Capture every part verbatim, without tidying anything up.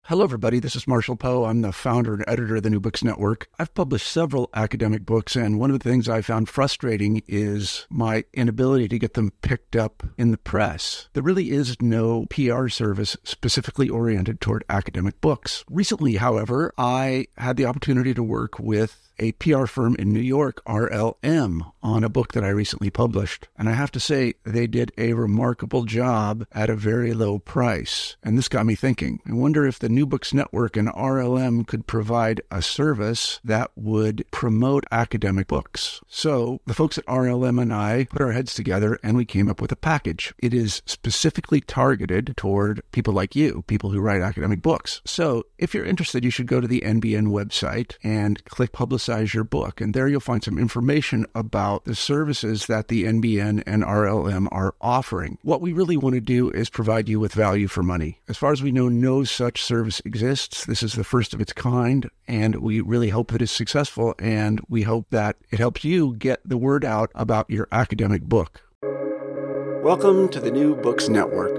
Hello, everybody. This is Marshall Poe. I'm the founder and editor of the New Books Network. I've published several academic books, and one of the things I found frustrating is my inability to get them picked up in the press. There really is no P R service specifically oriented toward academic books. Recently, however, I had the opportunity to work with a P R firm in New York, R L M, on a book that I recently published. And I have to say, they did a remarkable job at a very low price. And this got me thinking. I wonder if the New Books Network and R L M could provide a service that would promote academic books. So the folks at R L M and I put our heads together and we came up with a package. It is specifically targeted toward people like you, people who write academic books. So if you're interested, you should go to the N B N website and click Publicize your book. And there you'll find some information about the services that the N B N and R L M are offering. What we really want to do is provide you with value for money. As far as we know, no such service exists. This is the first of its kind, and we really hope that it's successful, and we hope that it helps you get the word out about your academic book. Welcome to the New Books Network.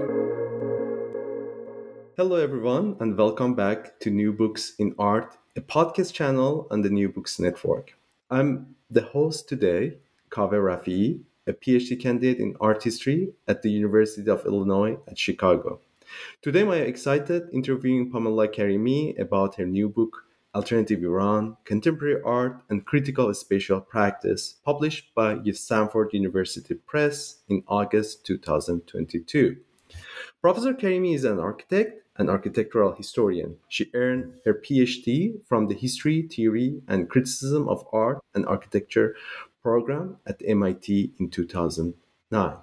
Hello, everyone, and welcome back to New Books in Art, a podcast channel on the New Books Network. I'm the host today, Kaveh Rafi'i, a PhD candidate in art history at the University of Illinois at Chicago. Today, I'm excited interviewing Pamela Karimi about her new book, Alternative Iran, Contemporary Art and Critical Spatial Practice, published by Stanford University Press in August twenty twenty-two. Professor Karimi is an architect and architectural historian. She earned her PhD from the History, Theory, and Criticism of Art and Architecture program at M I T in two thousand nine.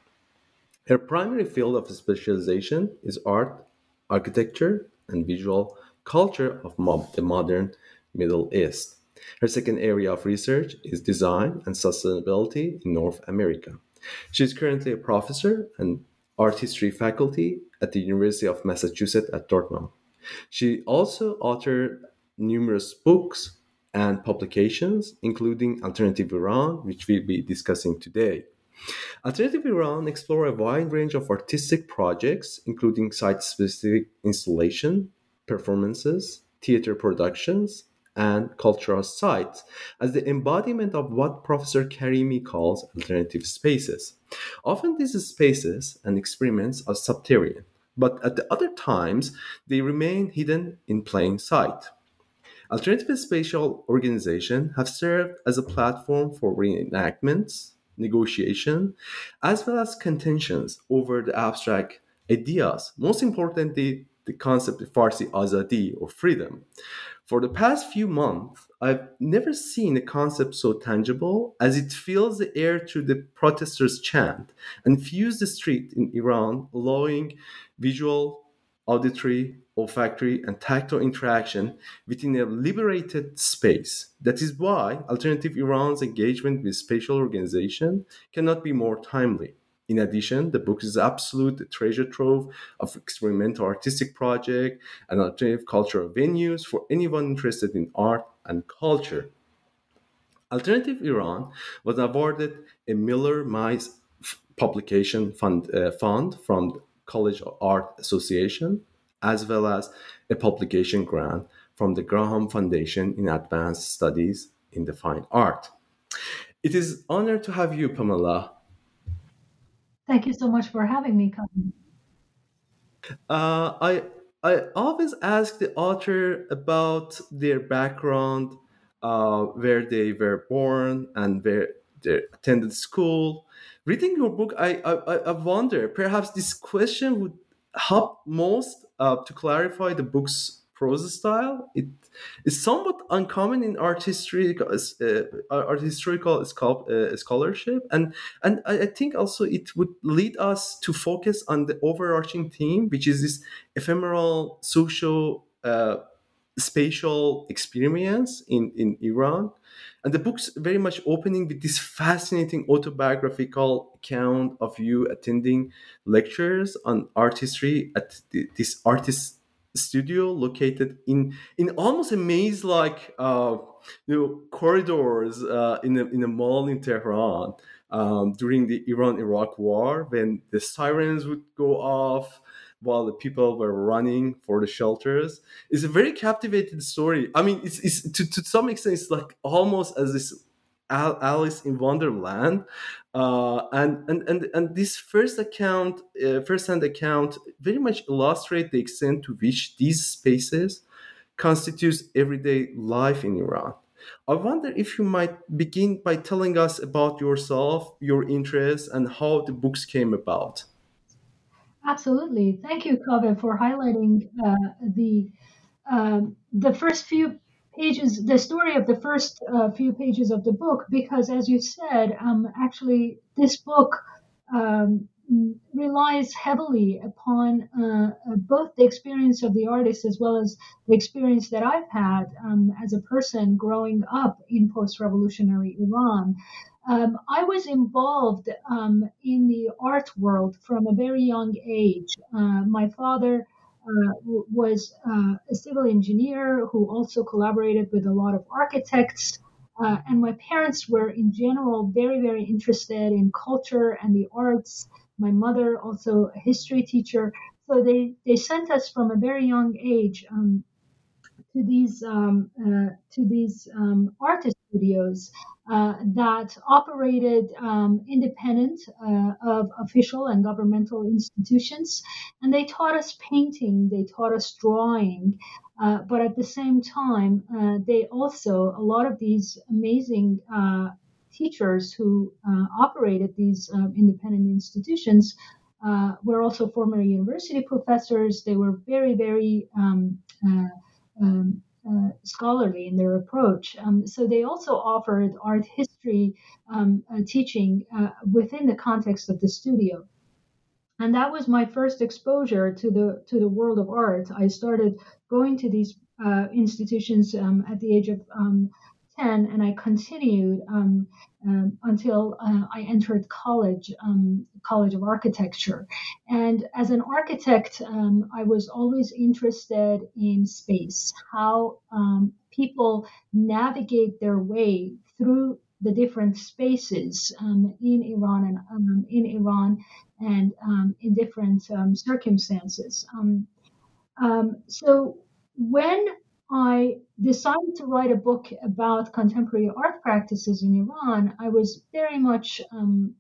Her primary field of specialization is art, architecture, and visual culture of the modern Middle East. Her second area of research is design and sustainability in North America. She is currently a professor and art history faculty at the University of Massachusetts at Dartmouth. She also authored numerous books and publications, including Alternative Iran, which we'll be discussing today. Alternative Iran explores a wide range of artistic projects, including site-specific installation, performances, theater productions, and cultural sites as the embodiment of what Professor Karimi calls alternative spaces. Often these spaces and experiments are subterranean, but at the other times they remain hidden in plain sight. Alternative spatial organizations have served as a platform for reenactments, negotiation, as well as contentions over the abstract ideas, most importantly, the concept of Farsi Azadi or freedom. For the past few months, I've never seen a concept so tangible as it fills the air through the protesters' chant and fills the street in Iran, allowing visual, auditory, olfactory, and tactile interaction within a liberated space. That is why Alternative Iran's engagement with spatial organization cannot be more timely. In addition, the book is an absolute treasure trove of experimental artistic projects and alternative cultural venues for anyone interested in art and culture. Alternative Iran was awarded a Miller Mize Publication Fund, uh, fund from the College of Art Association, as well as a publication grant from the Graham Foundation in Advanced Studies in the Fine Art. It is an honor to have you, Pamela. Thank you so much for having me, Colin. Uh, I I always ask the author about their background, uh, where they were born, and where they attended school. Reading your book, I I, I I wonder perhaps this question would help most uh, to clarify the book's prose style. It is somewhat uncommon in art history, uh, art historical schol- uh, scholarship, and and I, I think also it would lead us to focus on the overarching theme, which is this ephemeral social uh, spatial experience in, in Iran. And the book's very much opening with this fascinating autobiographical account of you attending lectures on art history at the, this artist studio located in in almost a maze like uh, you know corridors uh, in a in a mall in Tehran um, during the Iran-Iraq war when the sirens would go off while the people were running for the shelters. It's a very captivating story. I mean, it's, it's to, to some extent, it's like almost as this Al- Alice in Wonderland. Uh, and, and, and, and this first account, uh, first-hand account very much illustrate the extent to which these spaces constitutes everyday life in Iran. I wonder if you might begin by telling us about yourself, your interests, and how the books came about. Absolutely. Thank you, Kaveh, for highlighting uh, the um, the first few pages, the story of the first uh, few pages of the book, because as you said, um, actually, this book um, relies heavily upon uh, uh, both the experience of the artist as well as the experience that I've had um, as a person growing up in post revolutionary Iran. Um, I was involved um, in the art world from a very young age. Uh, my father uh, w- was uh, a civil engineer who also collaborated with a lot of architects. Uh, and my parents were, in general, very, very interested in culture and the arts. My mother, also a history teacher. So they, they sent us from a very young age um, to these um, uh, to these um, artist studios uh, that operated um, independent uh, of official and governmental institutions, and they taught us painting, they taught us drawing, uh, but at the same time, uh, they also a lot of these amazing. Uh, teachers who uh, operated these um, independent institutions uh, were also former university professors. They were very, very um, uh, um, uh, scholarly in their approach. Um, so they also offered art history um, uh, teaching uh, within the context of the studio. And that was my first exposure to the to the world of art. I started going to these uh, institutions um, at the age of um, ten, and I continued um, um, until uh, I entered college, um, College of Architecture. And as an architect, um, I was always interested in space, how um, people navigate their way through the different spaces um, in Iran and um, in Iran and um, in different um, circumstances. Um, um, so when I decided to write a book about contemporary art practices in Iran, I was very much um,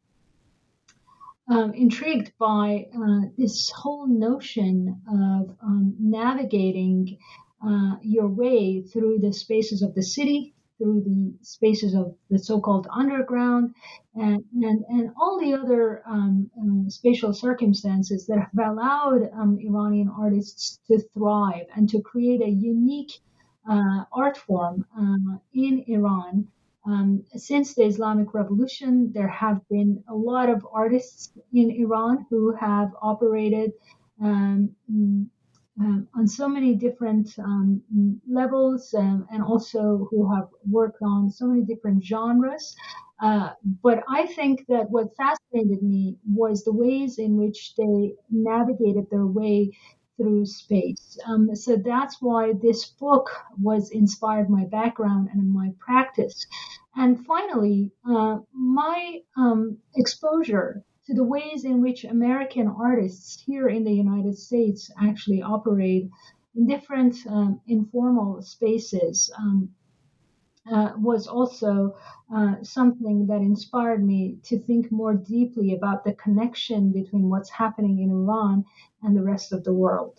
um, intrigued by uh, this whole notion of um, navigating uh, your way through the spaces of the city, through the spaces of the so-called underground, and and, and all the other um, um, spatial circumstances that have allowed um, Iranian artists to thrive and to create a unique uh, art form uh, in Iran. Um, since the Islamic Revolution, there have been a lot of artists in Iran who have operated um, mm, um, on so many different um, mm, levels um, and also who have worked on so many different genres. Uh, but I think that what fascinated me was the ways in which they navigated their way through space. Um, so that's why this book was inspired my background and my practice. And finally, uh, my um, exposure to the ways in which American artists here in the United States actually operate in different um, informal spaces um, uh, was also uh, something that inspired me to think more deeply about the connection between what's happening in Iran and the rest of the world.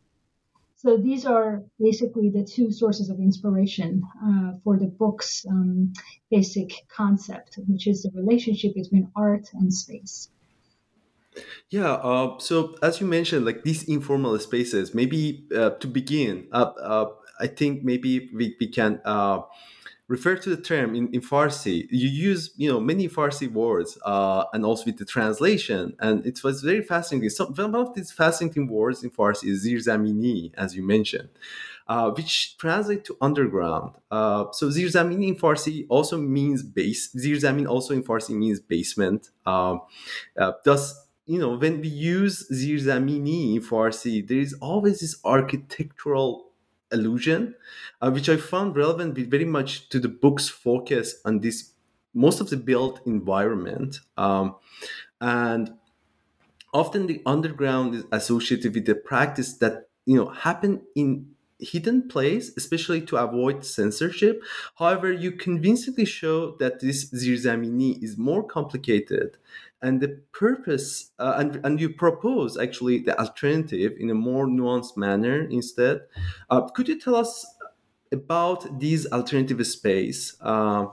So these are basically the two sources of inspiration uh, for the book's um, basic concept, which is the relationship between art and space. Yeah. Uh, so as you mentioned, like these informal spaces, maybe uh, to begin, uh, uh, I think maybe we, we can uh, refer to the term in, in Farsi. You use, you know, many Farsi words uh, and also with the translation. And it was very fascinating. Some, one of these fascinating words in Farsi is zir zamini, as you mentioned, uh, which translate to underground. Uh, so zir zamini in Farsi also means base. Zir zamin also in Farsi means basement. Um, uh, thus, you know, when we use zir zamini in Farsi, there is always this architectural allusion, uh, which I found relevant with very much to the book's focus on this most of the built environment. Um, and Often the underground is associated with the practice that, you know, happen in hidden place, especially to avoid censorship. However, you convincingly show that this zirzamini is more complicated, and the purpose uh, and, and you propose actually the alternative in a more nuanced manner instead. Uh, could you tell us about these alternative space? Uh,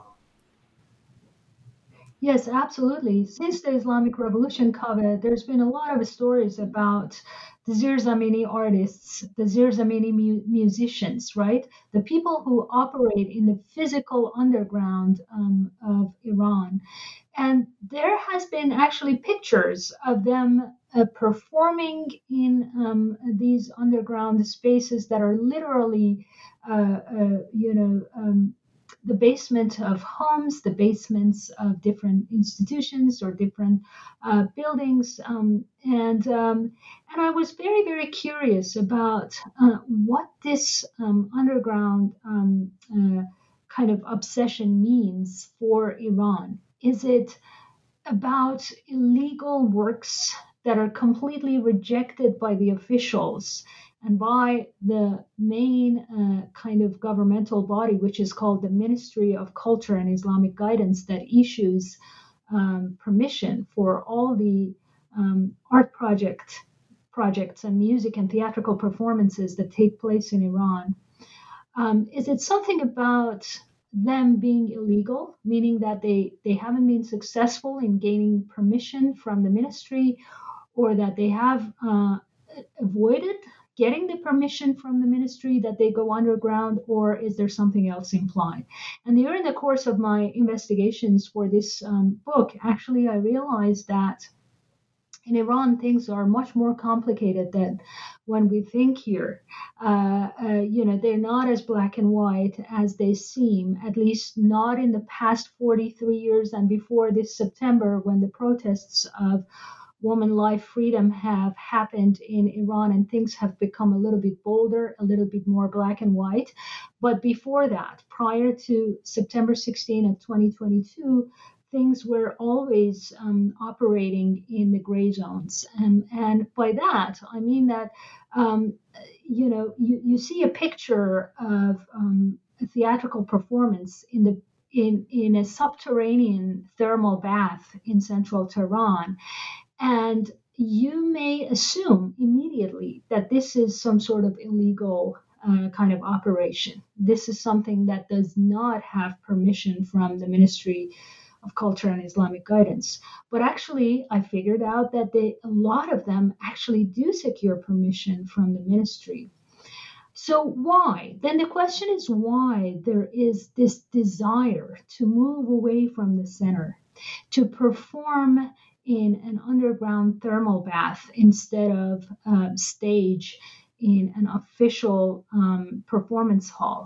Yes, absolutely. Since the Islamic Revolution, Kaveh, there's been a lot of stories about the Zir Zamini artists, the Zir Zamini mu- musicians, right? The people who operate in the physical underground um, of Iran. And there has been actually pictures of them uh, performing in um, these underground spaces that are literally, uh, uh, you know, um, the basement of homes, the basements of different institutions or different uh, buildings, um, and um, and I was very very curious about uh, what this um, underground um, uh, kind of obsession means for Iran. Is it about illegal works that are completely rejected by the officials and by the main uh, kind of governmental body, which is called the Ministry of Culture and Islamic Guidance, that issues um, permission for all the um, art project projects and music and theatrical performances that take place in Iran. Um, is it something about them being illegal, meaning that they, they haven't been successful in gaining permission from the ministry, or that they have uh, avoided getting the permission from the ministry that they go underground, or is there something else implied? And during the course of my investigations for this um, book, actually, I realized that in Iran, things are much more complicated than when we think here. Uh, uh, you know, they're not as black and white as they seem, at least not in the past forty-three years and before this September, when the protests of woman life freedom have happened in Iran and things have become a little bit bolder, a little bit more black and white. But before that, prior to September sixteenth of twenty twenty-two, things were always um, operating in the gray zones. And, and by that, I mean that, um, you know, you, you see a picture of um, a theatrical performance in the in, in a subterranean thermal bath in central Tehran. And you may assume immediately that this is some sort of illegal uh, kind of operation. This is something that does not have permission from the Ministry of Culture and Islamic Guidance. But actually, I figured out that they, a lot of them actually do secure permission from the ministry. So why? Then the question is why there is this desire to move away from the center, to perform in an underground thermal bath instead of uh, stage in an official um, performance hall,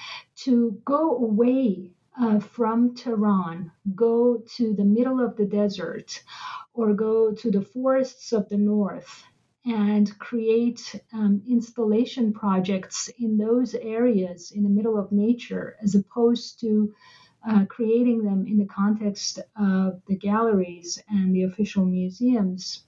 to go away uh, from Tehran, go to the middle of the desert, or go to the forests of the north and create um, installation projects in those areas in the middle of nature, as opposed to uh, creating them in the context of the galleries and the official museums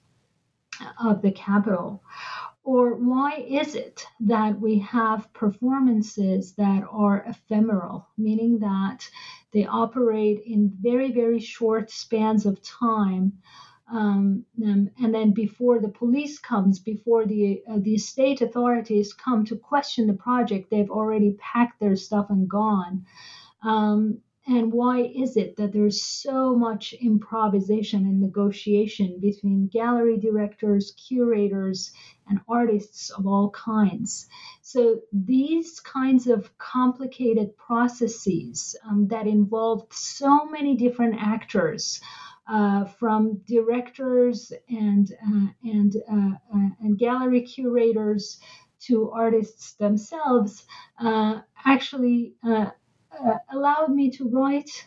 of the capital? Or why is it that we have performances that are ephemeral, meaning that they operate in very, very short spans of time? Um, um, and then before the police comes, before the uh, the state authorities come to question the project, they've already packed their stuff and gone. Um, and why is it that there's so much improvisation and negotiation between gallery directors, curators, and artists of all kinds? So these kinds of complicated processes um, that involve so many different actors, uh, from directors and uh, and uh, uh, and gallery curators to artists themselves, uh, actually uh, uh, allowed me to write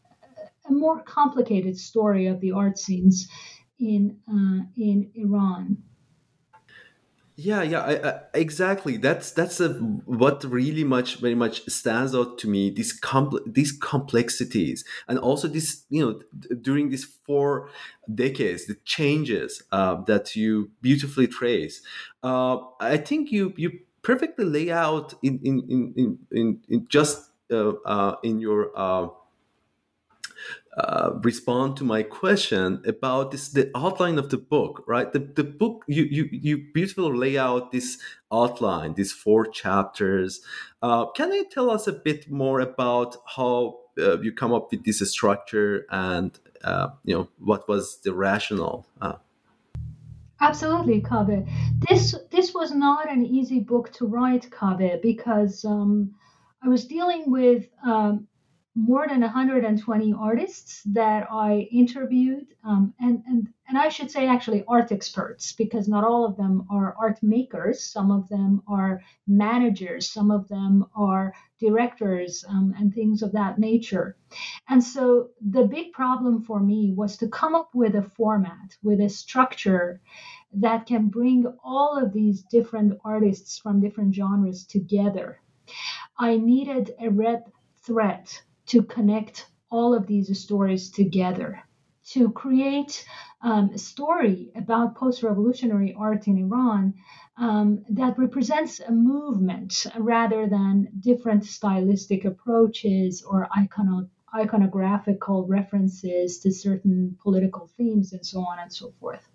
a more complicated story of the art scenes in uh, in Iran. Yeah, yeah, I, I, exactly. That's that's a, what really much very much stands out to me. These compl- these complexities, and also this, you know, d- during these four decades, the changes uh, that you beautifully trace. Uh, I think you you perfectly lay out in in in in, in, in just uh, uh, in your uh, uh, respond to my question about this, the outline of the book, right? The, the book, you, you you beautifully lay out this outline, these four chapters. Uh, can you tell us a bit more about how uh, you come up with this structure, and uh, you know, what was the rationale? Uh, Absolutely, Kabe. This this was not an easy book to write, Kabe, because um, I was dealing with um, more than one hundred twenty artists that I interviewed, um, and and and I should say actually art experts, because not all of them are art makers. Some of them are managers. Some of them are directors, um, and things of that nature. And so the big problem for me was to come up with a format, with a structure that can bring all of these different artists from different genres together. I needed a red thread to connect all of these stories together, to create um, a story about post revolutionary art in Iran um, that represents a movement rather than different stylistic approaches or icono- iconographical references to certain political themes and so on and so forth.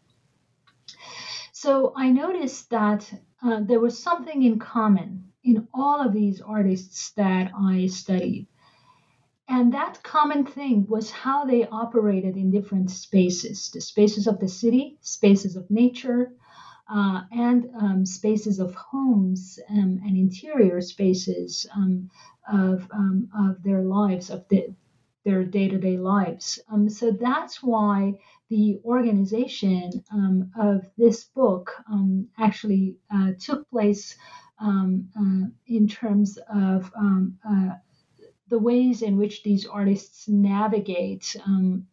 So I noticed that uh, there was something in common in all of these artists that I studied. And that common thing was how they operated in different spaces, the spaces of the city, spaces of nature, uh, and um, spaces of homes um, and interior spaces um, of, um, of their lives, of the, their day to day lives. Um, so that's why the organization um, of this book um, actually uh, took place um, uh, in terms of um, uh, the ways in which these artists navigate um,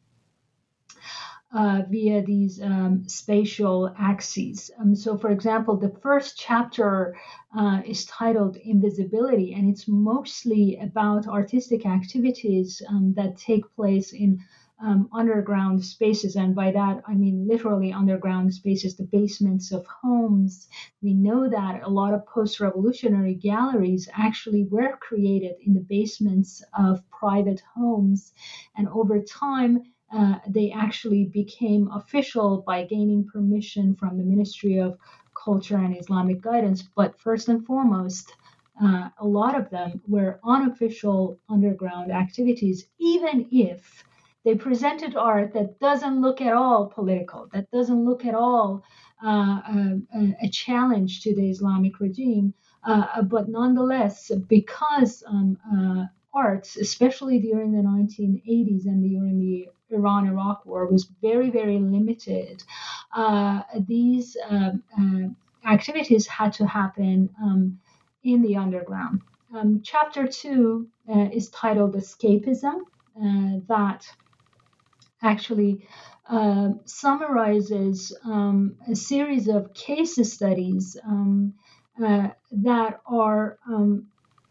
uh, via these um, spatial axes. Um, so, for example, the first chapter uh, is titled Invisibility, and it's mostly about artistic activities um, that take place in um, underground spaces. And by that, I mean literally underground spaces, the basements of homes. We know that a lot of post revolutionary galleries actually were created in the basements of private homes. And over time, uh, they actually became official by gaining permission from the Ministry of Culture and Islamic Guidance. But first and foremost, uh, a lot of them were unofficial underground activities, even if they presented art that doesn't look at all political, that doesn't look at all uh, a, a challenge to the Islamic regime. Uh, but nonetheless, because um, uh, arts, especially during the nineteen eighties and during the Iran-Iraq War, was very, very limited. Uh, these um, uh, activities had to happen um, in the underground. Um, chapter two uh, is titled Escapism. Uh, that actually uh, summarizes um, a series of case studies um, uh, that are um,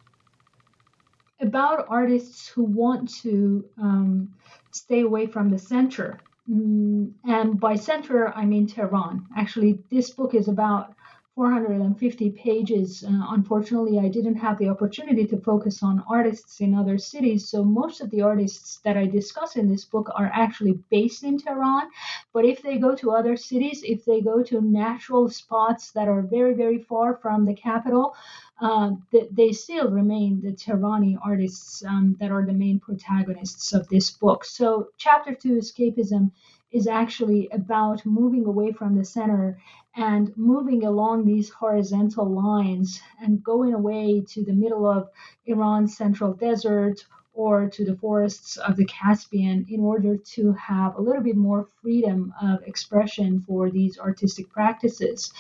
about artists who want to um, stay away from the center. Mm, and by center, I mean Tehran. Actually, this book is about four hundred fifty pages. Uh, unfortunately, I didn't have the opportunity to focus on artists in other cities. So most of the artists that I discuss in this book are actually based in Tehran. But if they go to other cities, if they go to natural spots that are very, very far from the capital, uh, they, they still remain the Tehrani artists um, that are the main protagonists of this book. So, chapter two, Escapism, is actually about moving away from the center and moving along these horizontal lines and going away to the middle of Iran's central desert or to the forests of the Caspian in order to have a little bit more freedom of expression for these artistic practices.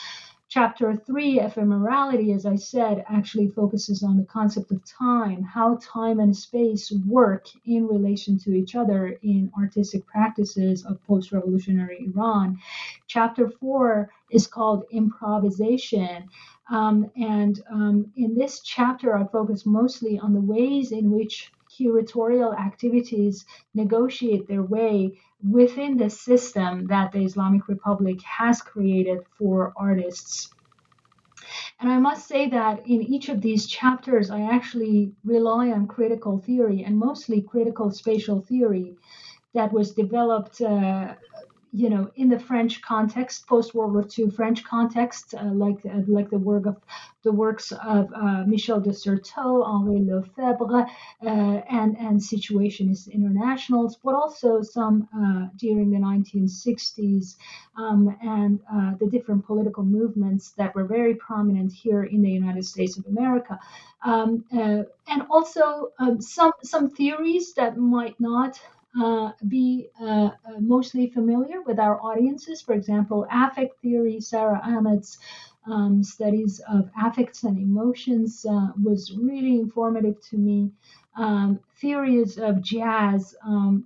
Chapter three, ephemerality, as I said, actually focuses on the concept of time, how time and space work in relation to each other in artistic practices of post revolutionary Iran. Chapter four is called improvisation. Um, and um, in this chapter, I focus mostly on the ways in which curatorial activities negotiate their way within the system that the Islamic Republic has created for artists. And I must say that in each of these chapters, I actually rely on critical theory, and mostly critical spatial theory that was developed uh, you know, in the French context, post World War Two French context, uh, like uh, like the work of the works of uh, Michel de Certeau, Henri Lefebvre, uh, and and Situationist Internationals, but also some uh, during the nineteen sixties um, and uh, the different political movements that were very prominent here in the United States of America, um, uh, and also um, some some theories that might not uh, be uh, uh, mostly familiar with our audiences. For example, affect theory, Sarah Ahmed's um, studies of affects and emotions uh, was really informative to me. Um, theories of jazz, um,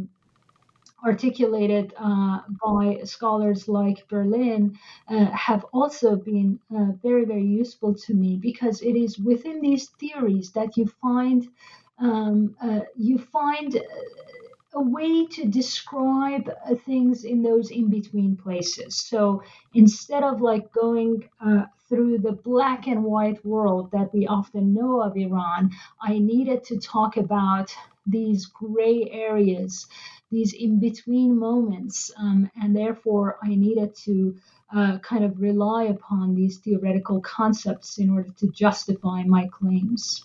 articulated uh, by scholars like Berlin, uh, have also been uh, very, very useful to me, because it is within these theories that you find um, uh, you find a way to describe uh, things in those in between places. So instead of like going uh, through the black and white world that we often know of Iran, I needed to talk about these gray areas, these in between moments, um, and therefore I needed to uh, kind of rely upon these theoretical concepts in order to justify my claims.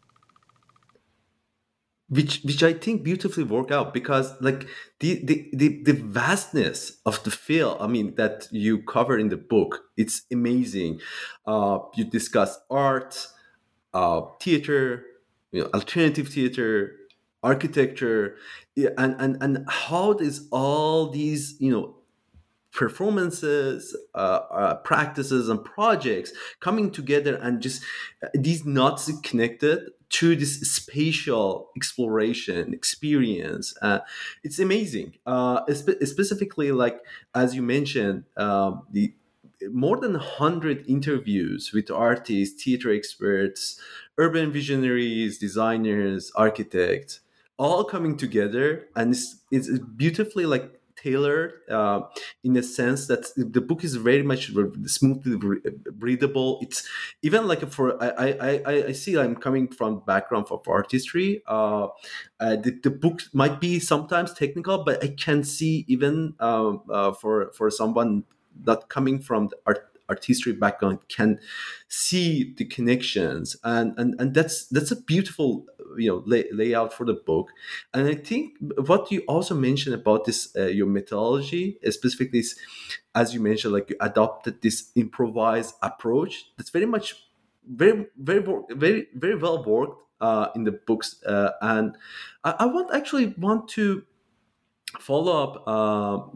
which which I think beautifully work out, because like the, the the the vastness of the field, I mean, that you cover in the book, it's amazing. Uh, you discuss art, uh, theater, you know, alternative theater, architecture, yeah, and and and how does all these, you know, performances, uh, uh, practices, and projects coming together, and just uh, these knots connected to this spatial exploration experience. Uh, it's amazing. Uh, spe- specifically, like as you mentioned, um, the more than one hundred interviews with artists, theater experts, urban visionaries, designers, architects, all coming together, and it's, it's beautifully like tailored, uh, in the sense that the book is very much smoothly readable. It's even like for I I, I, I see I'm coming from background of art history. Uh, uh, the, the book might be sometimes technical, but I can see even um, uh, for for someone not coming from the art art history background can see the connections, and and, and that's that's a beautiful, you know, lay, layout for the book. And I think what you also mentioned about this, uh, your methodology, uh, specifically is, as you mentioned, like you adopted this improvised approach that's very much very very wor- very very well worked uh, in the books, uh, and I, I want actually want to follow up uh,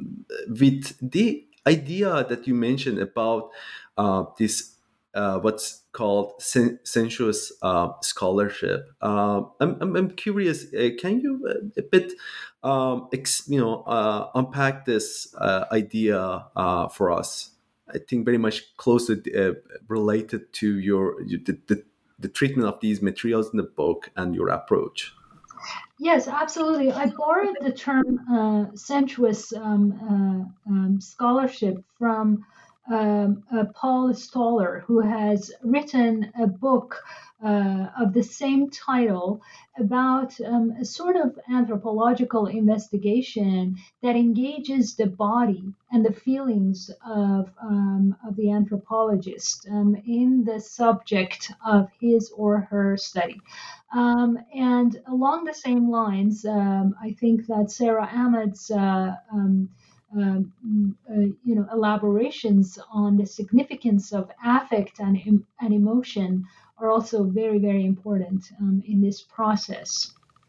with the idea that you mentioned about uh, this, uh, what's called sen- sensuous uh, scholarship. Uh, I'm, I'm, I'm curious. Uh, can you uh, a bit, um, ex- you know, uh, unpack this uh, idea uh, for us? I think very much closely uh, related to your the, the, the treatment of these materials in the book and your approach. Yes, absolutely. I borrowed the term uh, sensuous um, uh, um, scholarship from um, uh, Paul Stoller, who has written a book uh, of the same title about um, a sort of anthropological investigation that engages the body and the feelings of, um, of the anthropologist um, in the subject of his or her study. Um, and along the same lines, um, I think that Sarah Ahmed's uh, um, um, uh, you know, elaborations on the significance of affect and, em- and emotion are also very, very important um, in this process.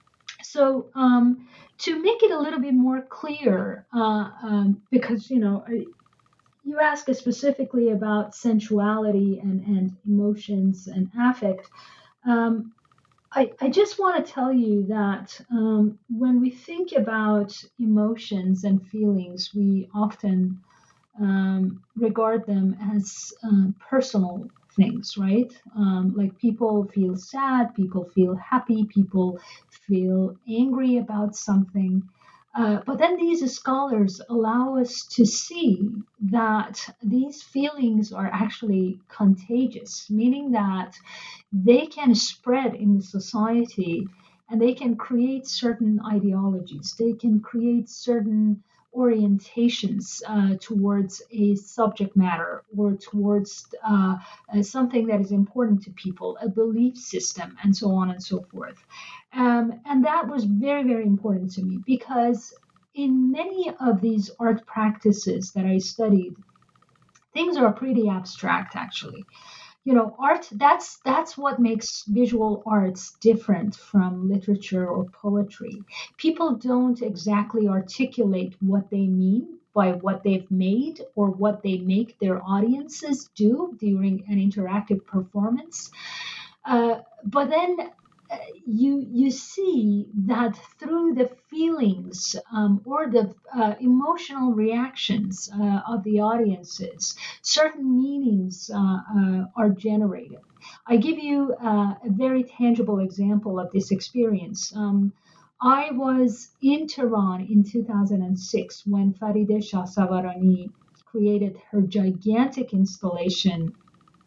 So, um, to make it a little bit more clear, uh, um, because you know, you ask specifically about sensuality and, and emotions and affect. Um, I, I just want to tell you that um, when we think about emotions and feelings, we often um, regard them as uh, personal things, right? Um, like people feel sad, people feel happy, people feel angry about something. Uh, but then these scholars allow us to see that these feelings are actually contagious, meaning that they can spread in the society and they can create certain ideologies, they can create certain orientations uh, towards a subject matter or towards uh, uh, something that is important to people, a belief system, and so on and so forth. Um, and that was very, very important to me because in many of these art practices that I studied, things are pretty abstract actually. You know, art, that's that's what makes visual arts different from literature or poetry. People don't exactly articulate what they mean by what they've made or what they make their audiences do during an interactive performance. Uh, but then uh, you you see that through the feelings um, or the uh, emotional reactions uh, of the audiences, certain meanings uh, uh, are generated. I give you uh, a very tangible example of this experience. Um, I was in Tehran in two thousand six when Farideh Shahsavarani created her gigantic installation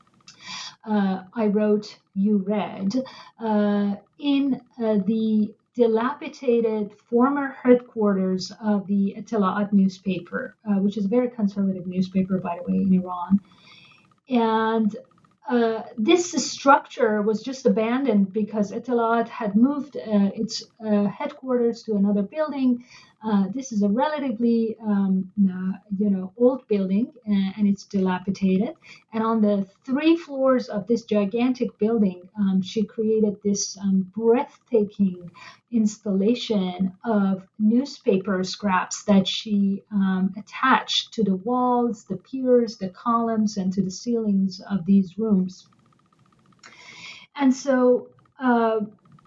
uh, I wrote, you read, uh, in uh, the dilapidated former headquarters of the Etela'at newspaper, uh, which is a very conservative newspaper, by the way, in Iran. And uh, this structure was just abandoned because Etela'at had moved uh, its uh, headquarters to another building. Uh, this is a relatively, um, uh, you know, old building, and, and it's dilapidated. And on the three floors of this gigantic building, um, she created this um, breathtaking installation of newspaper scraps that she um, attached to the walls, the piers, the columns, and to the ceilings of these rooms. And so uh,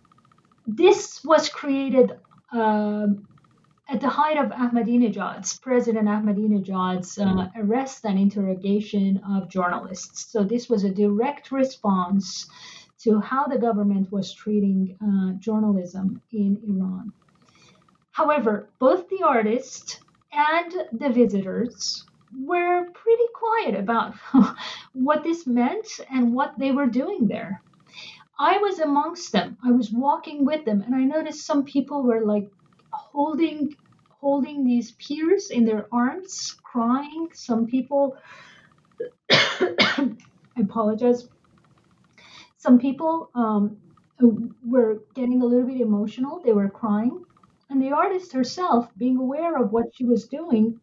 this was created uh, at the height of Ahmadinejad's, President Ahmadinejad's uh, arrest and interrogation of journalists. So this was a direct response to how the government was treating uh, journalism in Iran. However, both the artist and the visitors were pretty quiet about what this meant and what they were doing there. I was amongst them. I was walking with them, and I noticed some people were like holding holding these piers in their arms, crying. Some people, I apologize. Some people um, were getting a little bit emotional. They were crying. And the artist herself, being aware of what she was doing,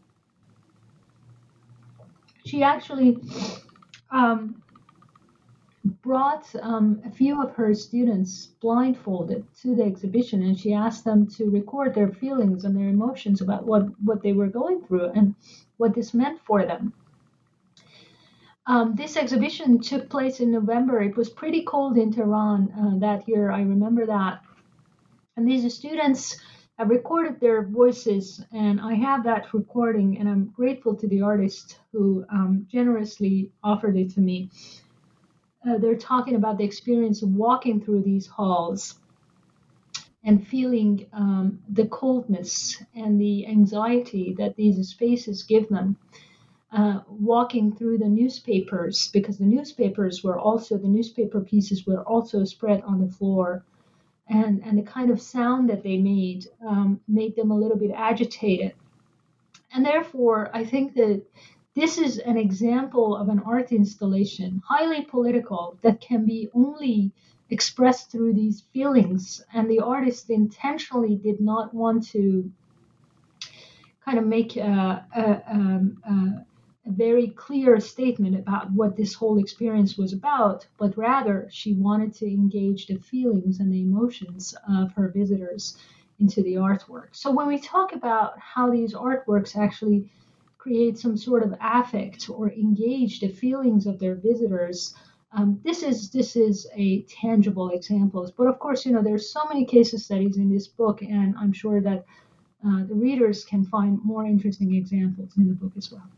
she actually um, brought um, a few of her students blindfolded to the exhibition, and she asked them to record their feelings and their emotions about what, what they were going through and what this meant for them. Um, this exhibition took place in November. It was pretty cold in Tehran uh, that year. I remember that. And these students have recorded their voices, and I have that recording, and I'm grateful to the artist who um, generously offered it to me. Uh, they're talking about the experience of walking through these halls and feeling um, the coldness and the anxiety that these spaces give them. Uh, walking through the newspapers, because the newspapers were also, the newspaper pieces were also spread on the floor. And, and the kind of sound that they made um, made them a little bit agitated. And therefore, I think that this is an example of an art installation, highly political, that can be only expressed through these feelings. And the artist intentionally did not want to kind of make a, a, um, a, a very clear statement about what this whole experience was about, but rather she wanted to engage the feelings and the emotions of her visitors into the artwork. So when we talk about how these artworks actually create some sort of affect or engage the feelings of their visitors. Um, this is this is a tangible example. But of course, you know, there's so many case studies in this book, and I'm sure that uh, the readers can find more interesting examples in the book as well.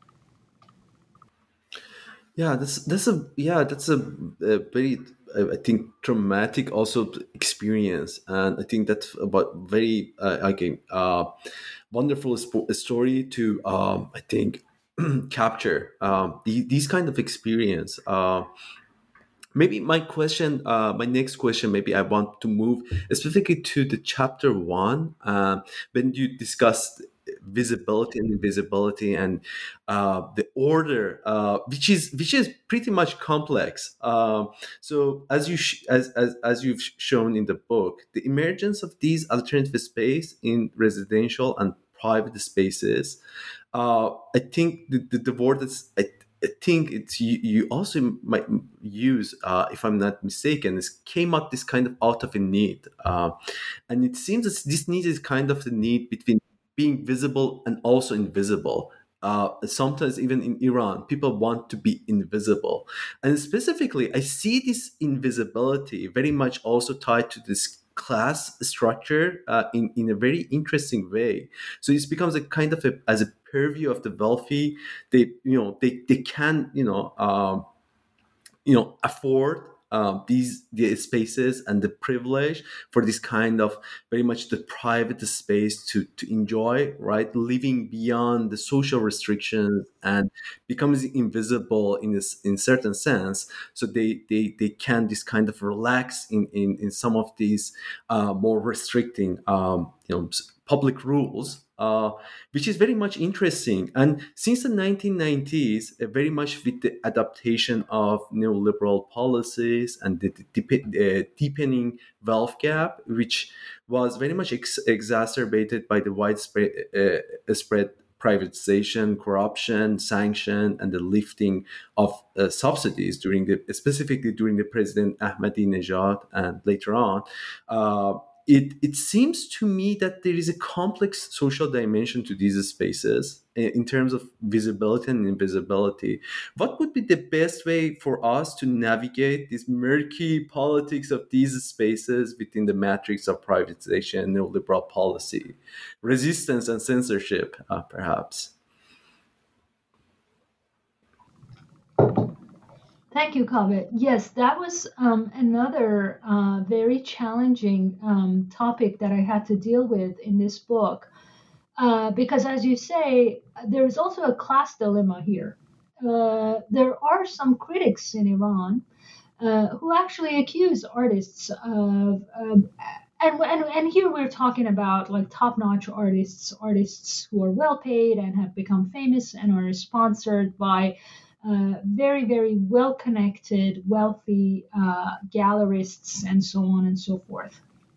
Yeah, that's that's a yeah that's a, a very uh, I think traumatic also experience, and I think that's about very uh, again uh, wonderful sp- story to um, I think capture um, the, these kind of experience. Uh, maybe my question, uh, my next question, maybe I want to move specifically to the chapter one um, when you discussed visibility and invisibility and uh, the order, uh, which is which is pretty much complex. Um, so as you sh- as, as as you've shown in the book, the emergence of these alternative space in residential and private spaces, uh, I think the, the, the word that's I, I think it's you, you also might use, uh, if I'm not mistaken, is came up this kind of out of a need, uh, and it seems that this need is kind of the need between being visible and also invisible. Uh, sometimes even in Iran, people want to be invisible, and specifically, I see this invisibility very much also tied to this class structure uh, in in a very interesting way. So it becomes a kind of a as a purview of the wealthy. They you know they they can you know um, you know afford um, these the spaces and the privilege for this kind of very much the private space to to enjoy, right, living beyond the social restrictions and becomes invisible in this in certain sense. So they they they can this kind of relax in in, in some of these uh, more restricting um, you know public rules, uh, which is very much interesting. And since the nineteen nineties, uh, very much with the adaptation of neoliberal policies and the deep, uh, deepening wealth gap, which was very much ex- exacerbated by the widespread uh, spread privatization, corruption, sanction, and the lifting of uh, subsidies during the specifically during the President Ahmadinejad and later on. Uh, it it seems to me that there is a complex social dimension to these spaces in terms of visibility and invisibility. What would be the best way for us to navigate this murky politics of these spaces within the matrix of privatization and neoliberal policy, resistance and censorship, uh, perhaps? Thank you, Kaveh. Yes, that was um, another uh, very challenging um, topic that I had to deal with in this book. Uh, because, as you say, there is also a class dilemma here. Uh, there are some critics in Iran uh, who actually accuse artists of, um, and, and and here we're talking about like top-notch artists, artists who are well paid and have become famous and are sponsored by uh, very, very well connected, wealthy uh, gallerists, and so on and so forth.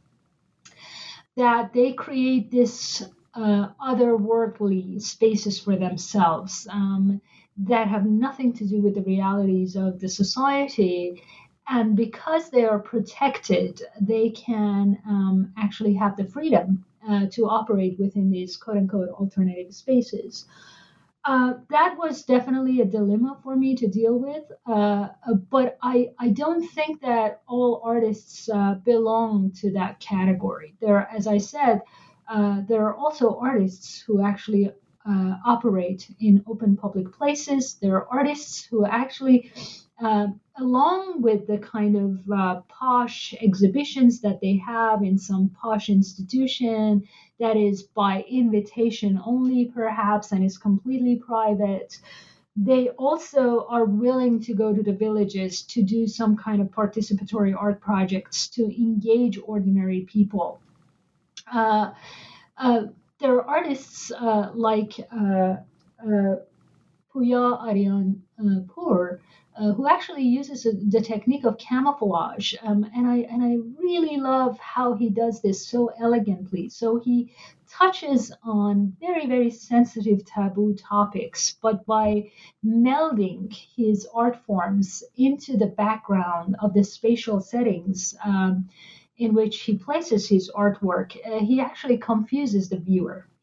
That they create this uh, otherworldly spaces for themselves um, that have nothing to do with the realities of the society. And because they are protected, they can um, actually have the freedom uh, to operate within these quote unquote alternative spaces. Uh, that was definitely a dilemma for me to deal with, uh, uh, but I, I don't think that all artists uh, belong to that category. There, as I said, uh, there are also artists who actually uh, operate in open public places. There are artists who actually, uh, along with the kind of uh, posh exhibitions that they have in some posh institution, that is by invitation only, perhaps, and is completely private. They also are willing to go to the villages to do some kind of participatory art projects to engage ordinary people. Uh, uh, there are artists uh, like uh, uh, Puya Aryan uh, Pur, uh, who actually uses a, the technique of camouflage, um, and I and I really love how he does this so elegantly. So he touches on very very sensitive taboo topics, but by melding his art forms into the background of the spatial settings. Um, in which he places his artwork, uh, he actually confuses the viewer.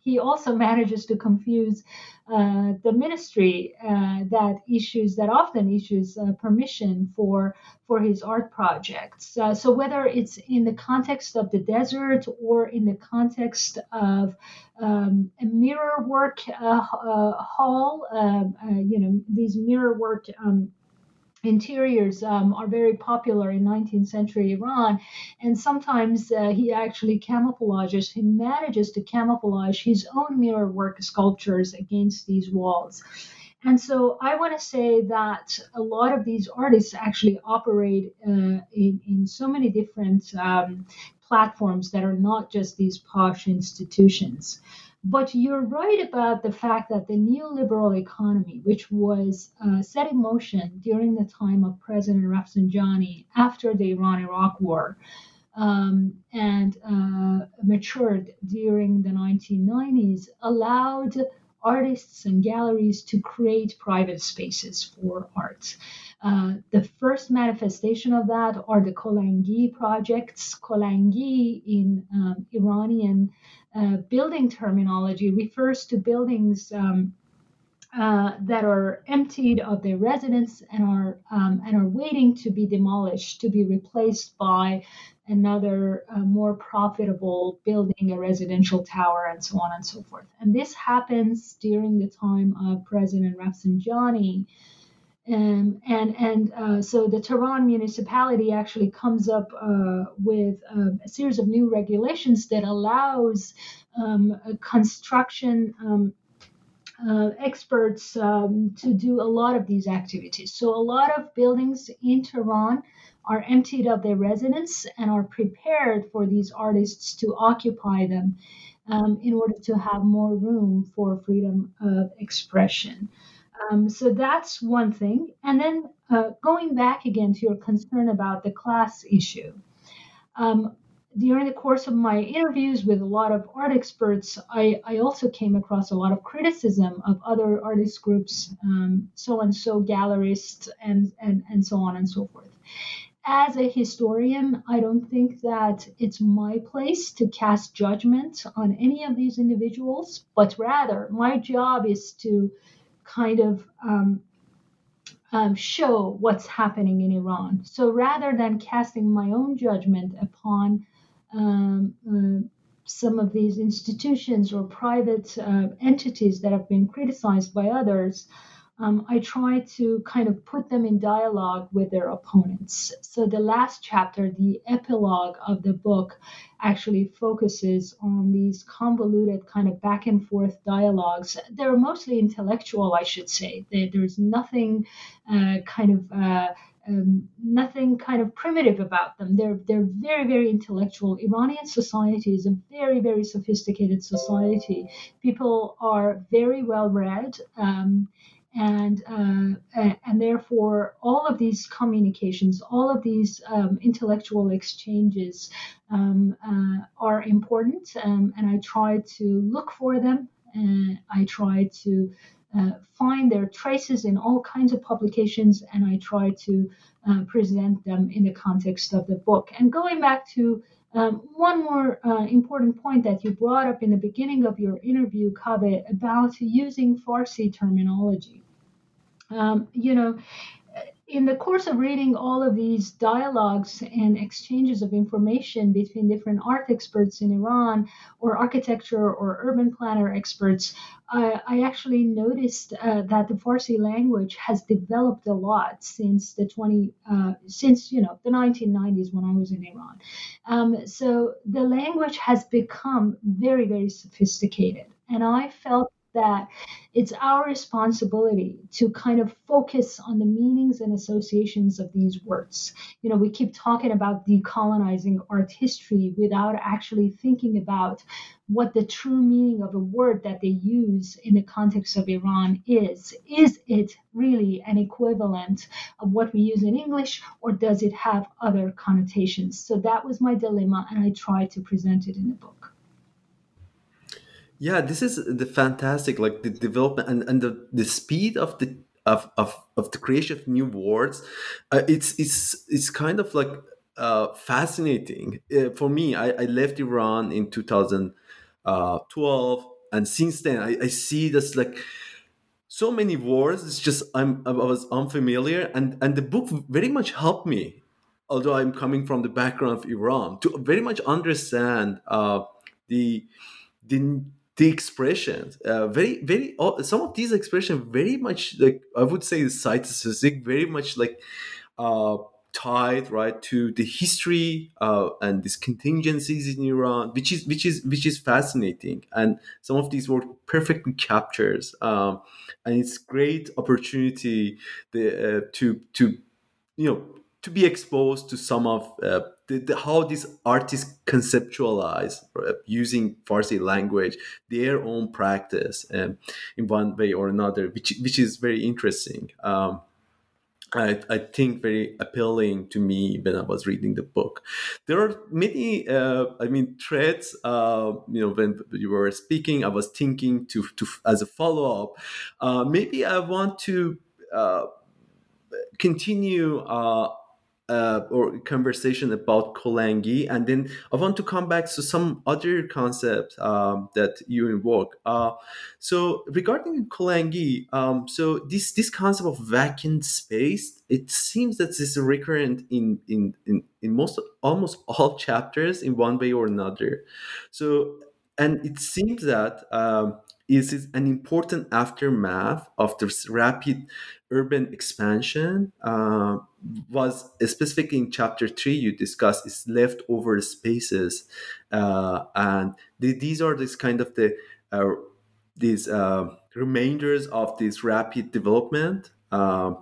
he also manages to confuse uh, the ministry uh, that issues that often issues uh, permission for for his art projects. Uh, so whether it's in the context of the desert or in the context of um, a mirror work uh, uh, hall, um, uh, you know, these mirror work um, interiors um, are very popular in nineteenth century Iran. And sometimes uh, he actually camouflages, he manages to camouflage his own mirror work sculptures against these walls. And so I want to say that a lot of these artists actually operate uh, in, in so many different um, platforms that are not just these posh institutions. But you're right about the fact that the neoliberal economy, which was uh, set in motion during the time of President Rafsanjani after the Iran-Iraq War, um, and uh, matured during the nineteen nineties, allowed artists and galleries to create private spaces for art. Uh, the first manifestation of that are the Kolangi projects. Kolangi in um, Iranian uh, building terminology refers to buildings um, uh, that are emptied of their residents and are um, and are waiting to be demolished, to be replaced by another uh, more profitable building, a residential tower, and so on and so forth. And this happens during the time of President Rafsanjani. Um, and and uh, so the Tehran municipality actually comes up uh, with uh, a series of new regulations that allows um, a construction um, uh, experts um, to do a lot of these activities. So a lot of buildings in Tehran are emptied of their residents and are prepared for these artists to occupy them um, in order to have more room for freedom of expression. Um, so that's one thing. And then uh, going back again to your concern about the class issue. Um, during the course of my interviews with a lot of art experts, I, I also came across a lot of criticism of other artist groups, um, so-and-so gallerists, and, and, and so on and so forth. As a historian, I don't think that it's my place to cast judgment on any of these individuals, but rather my job is to kind of um, um, show what's happening in Iran. So rather than casting my own judgment upon um, uh, some of these institutions or private uh, entities that have been criticized by others, um, I try to kind of put them in dialogue with their opponents. So the last chapter, the epilogue of the book, actually focuses on these convoluted kind of back and forth dialogues. They're mostly intellectual, I should say. They, there's nothing uh, kind of uh, um, nothing kind of primitive about them. They're they're very very intellectual. Iranian society is a very very sophisticated society. People are very well read. Um, and uh, and therefore all of these communications, all of these um, intellectual exchanges um, uh, are important, um, and I try to look for them, and I try to uh, find their traces in all kinds of publications, and I try to uh, present them in the context of the book. And going back to um, one more uh, important point that you brought up in the beginning of your interview, Kaveh, about using Farsi terminology. Um, you know, in the course of reading all of these dialogues and exchanges of information between different art experts in Iran, or architecture or urban planner experts, uh, I actually noticed uh, that the Farsi language has developed a lot since the twenty uh, since you know the nineteen nineties when I was in Iran. Um, so the language has become very very sophisticated, and I felt that it's our responsibility to kind of focus on the meanings and associations of these words. You know, we keep talking about decolonizing art history without actually thinking about what the true meaning of a word that they use in the context of Iran is. Is it really an equivalent of what we use in English, or does it have other connotations? So that was my dilemma, and I tried to present it in the book. Yeah, this is the fantastic, like the development and, and the, the speed of the of, of, of the creation of new words. Uh, it's it's it's kind of like uh, fascinating uh, for me. I, I left Iran in two thousand twelve, and since then I, I see this like so many words. It's just I'm I was unfamiliar, and and the book very much helped me, although I'm coming from the background of Iran, to very much understand uh, the the the expressions. Uh, very very uh, some of these expressions very much like I would say site specific, very much like uh, tied right to the history uh, and these contingencies in Iran, which is which is which is fascinating. And some of these work perfectly captures, um, and it's great opportunity the, uh, to to you know to be exposed to some of uh, the, the, how these artists conceptualize uh, using Farsi language, their own practice, um, in one way or another, which which is very interesting. Um, I, I think very appealing to me when I was reading the book. There are many, uh, I mean, threads. Uh, you know, when you were speaking, I was thinking to, to as a follow up, uh, maybe I want to uh, continue uh, uh, or conversation about Kolangi, and then I want to come back to some other concept um, that you invoke. Uh, so regarding Kolangi, um, so this this concept of vacant space, it seems that this is recurrent in in in, in most almost all chapters in one way or another. So and it seems that um, is is an important aftermath of this rapid urban expansion. Uh, was specifically in chapter three you discuss is leftover spaces, uh, and the, these are this kind of the uh, these uh, remainders of this rapid development. Uh,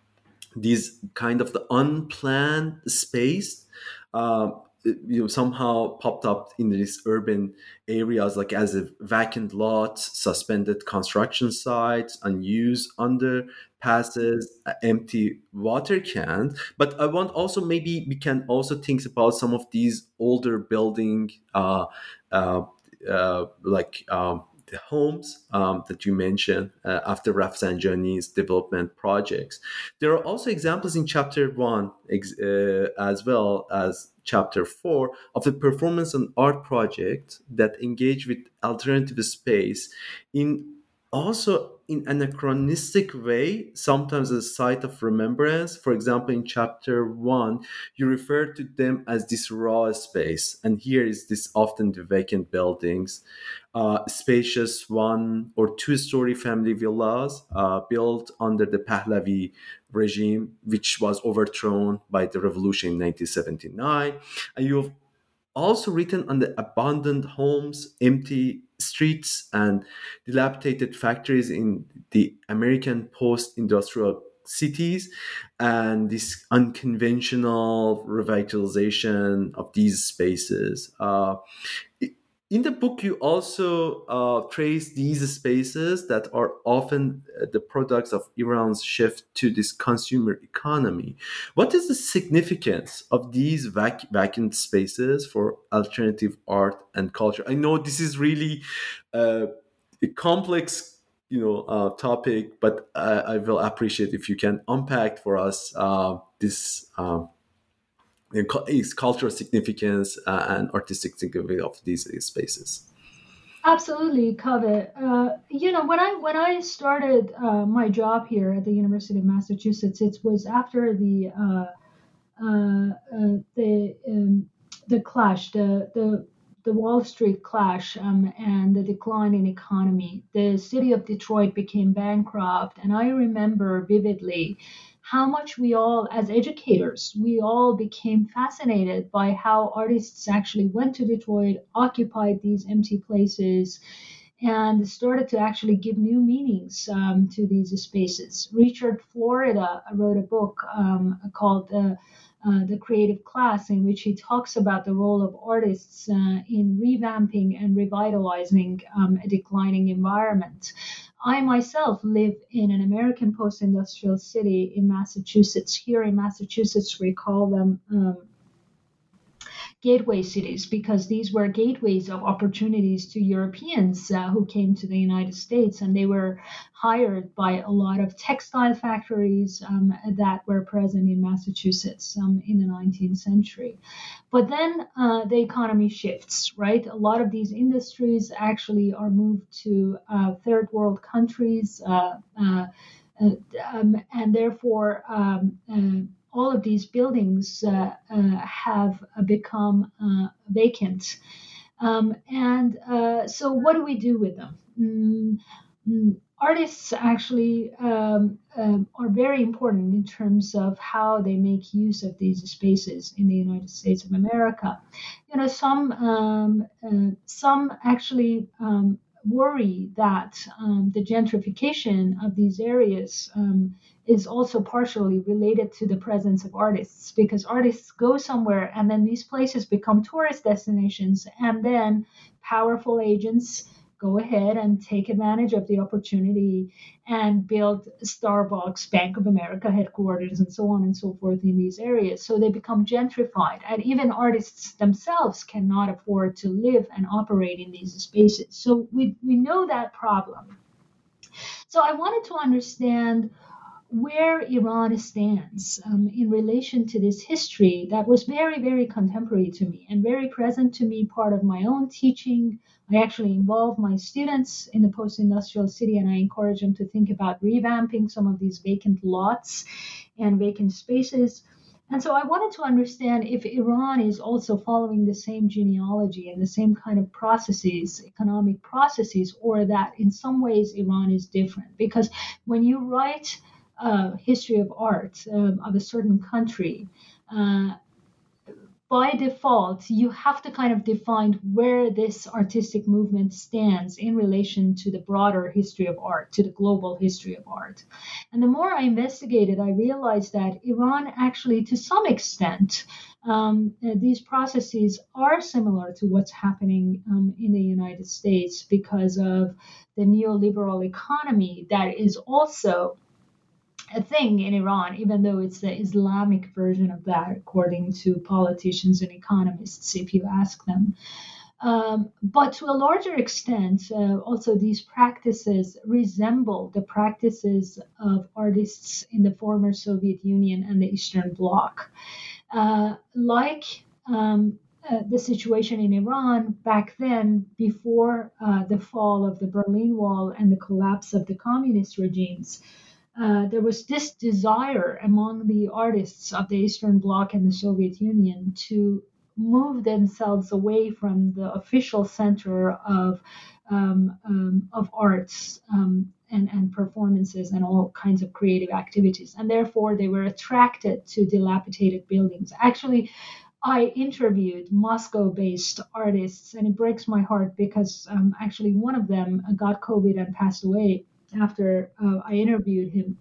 these kind of the unplanned space, uh, you know, somehow popped up in these urban areas, like as a vacant lots, suspended construction sites, unused underpasses, uh, empty water cans. But I want also maybe we can also think about some of these older building, uh, uh, uh, like. Um, the homes um, that you mentioned uh, after Rafsanjani's development projects. There are also examples in chapter one ex- uh, as well as chapter four of the performance and art project that engage with alternative space in also in anachronistic way, sometimes as a site of remembrance. For example, in chapter one, you refer to them as this raw space, and here is this often the vacant buildings, uh, spacious one or two story family villas uh, built under the Pahlavi regime, which was overthrown by the revolution in nineteen seventy-nine. And you've also written on the abandoned homes, empty streets, and dilapidated factories in the American post industrial cities, and this unconventional revitalization of these spaces. Uh, in the book, you also uh, trace these spaces that are often uh, the products of Iran's shift to this consumer economy. What is the significance of these vac- vacant spaces for alternative art and culture? I know this is really uh, a complex, you know, uh, topic, but I, I will appreciate if you can unpack for us uh, this. Um, its cultural significance uh, and artistic significance of these spaces. Absolutely, Kaveh. Uh, you know, when I when I started uh, my job here at the University of Massachusetts, it was after the uh, uh, uh, the um, the clash, the the the Wall Street clash, um, and the decline in economy. The city of Detroit became bankrupt, and I remember vividly how much we all, as educators, we all became fascinated by how artists actually went to Detroit, occupied these empty places, and started to actually give new meanings um, to these spaces. Richard Florida wrote a book um, called uh, uh, The Creative Class, in which he talks about the role of artists uh, in revamping and revitalizing um, a declining environment. I myself live in an American post industrial city in Massachusetts. Here in Massachusetts, we call them um, gateway cities because these were gateways of opportunities to Europeans uh, who came to the United States, and they were hired by a lot of textile factories um, that were present in Massachusetts um, in the nineteenth century. But then uh, the economy shifts, right? A lot of these industries actually are moved to uh, third world countries, uh, uh, uh, um, and therefore um, uh, all of these buildings uh, uh, have become uh, vacant. Um, and uh, so, what do we do with them? Mm, mm, artists actually um, um, are very important in terms of how they make use of these spaces in the United States of America. You know, some um, uh, some actually um, worry that um, the gentrification of these areas um, is also partially related to the presence of artists because artists go somewhere and then these places become tourist destinations and then powerful agents go ahead and take advantage of the opportunity and build Starbucks, Bank of America headquarters, and so on and so forth in these areas. So they become gentrified. And even artists themselves cannot afford to live and operate in these spaces. So we, we know that problem. So I wanted to understand where Iran stands um, in relation to this history that was very, very contemporary to me and very present to me, part of my own teaching. I actually involve my students in the post-industrial city, and I encourage them to think about revamping some of these vacant lots and vacant spaces. And so I wanted to understand if Iran is also following the same genealogy and the same kind of processes, economic processes, or that in some ways Iran is different. Because when you write uh, history of art um, of a certain country, uh, by default, you have to kind of define where this artistic movement stands in relation to the broader history of art, to the global history of art. And the more I investigated, I realized that Iran actually, to some extent, um, uh, these processes are similar to what's happening um, in the United States because of the neoliberal economy that is also a thing in Iran, even though it's the Islamic version of that, according to politicians and economists, if you ask them. Um, but to a larger extent, uh, also these practices resemble the practices of artists in the former Soviet Union and the Eastern Bloc. Uh, like um, uh, the situation in Iran back then, before uh, the fall of the Berlin Wall and the collapse of the communist regimes, Uh, there was this desire among the artists of the Eastern Bloc and the Soviet Union to move themselves away from the official center of um, um, of arts um, and, and performances and all kinds of creative activities. And therefore, they were attracted to dilapidated buildings. Actually, I interviewed Moscow-based artists, and it breaks my heart because um, actually one of them got COVID and passed away after uh, I interviewed him.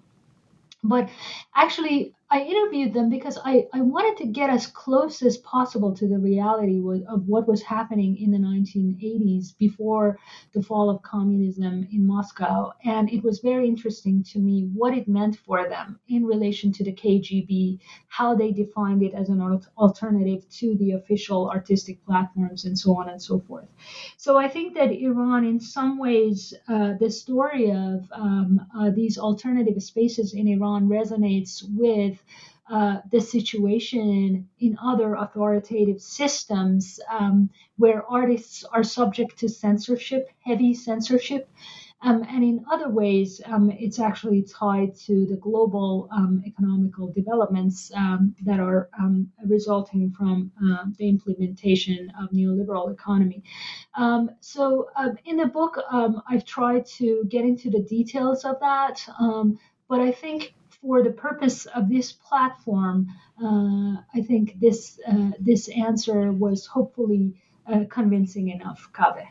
But actually, I interviewed them because I, I wanted to get as close as possible to the reality of what was happening in the nineteen eighties before the fall of communism in Moscow. And it was very interesting to me what it meant for them in relation to the K G B, how they defined it as an alternative to the official artistic platforms, and so on and so forth. So I think that Iran, in some ways, uh, the story of um, uh, these alternative spaces in Iran resonates with uh, the situation in other authoritative systems um, where artists are subject to censorship, heavy censorship. Um, and in other ways, um, it's actually tied to the global um, economical developments um, that are um, resulting from uh, the implementation of neoliberal economy. Um, so uh, in the book, um, I've tried to get into the details of that, um, but I think for the purpose of this platform, uh, I think this uh, this answer was hopefully uh, convincing enough, Kaveh.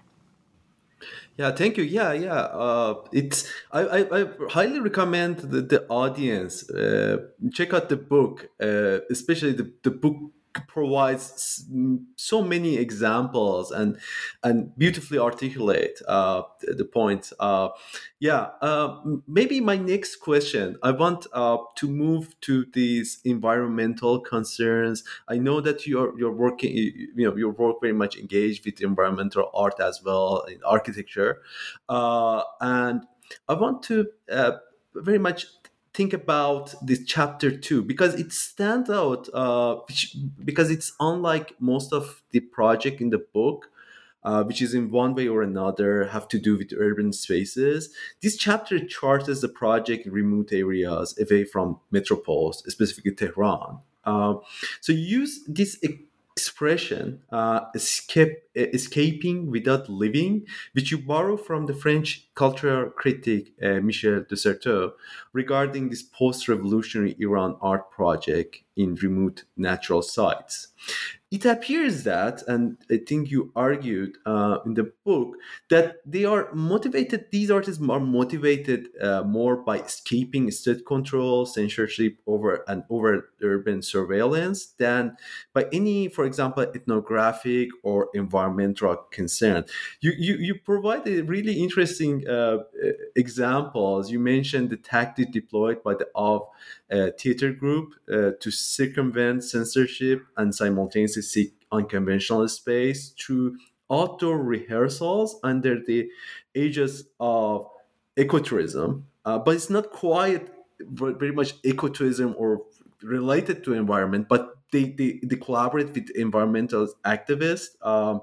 Yeah, thank you. Yeah, yeah. Uh, it's I, I, I highly recommend the, the audience uh, check out the book, uh, especially the, the book provides so many examples and and beautifully articulate uh, the point. Uh, yeah, uh, maybe my next question, I want uh, to move to these environmental concerns. I know that you're you're working, you know, your work very much engaged with environmental art as well in architecture, uh, and I want to uh, very much think about this chapter two because it stands out uh, which, because it's unlike most of the project in the book, uh, which is in one way or another have to do with urban spaces. This chapter charts the project in remote areas away from metropoles, specifically Tehran. Uh, so you use this expression, uh, escape, escaping without living, which you borrow from the French cultural critic uh, Michel de Certeau regarding this post-revolutionary Iran art project in remote natural sites. It appears that, and I think you argued uh, in the book, that they are motivated, these artists are motivated uh, more by escaping state control, censorship over and over urban surveillance than by any, for example, ethnographic or environmental concern. You, you, you provided really interesting uh, examples. You mentioned the tactic deployed by the Av uh, theater group uh, to circumvent censorship and simultaneously seek unconventional space through outdoor rehearsals under the aegis of ecotourism. Uh, but it's not quite very much ecotourism or related to environment, but they, they, they collaborate with environmental activists. Um,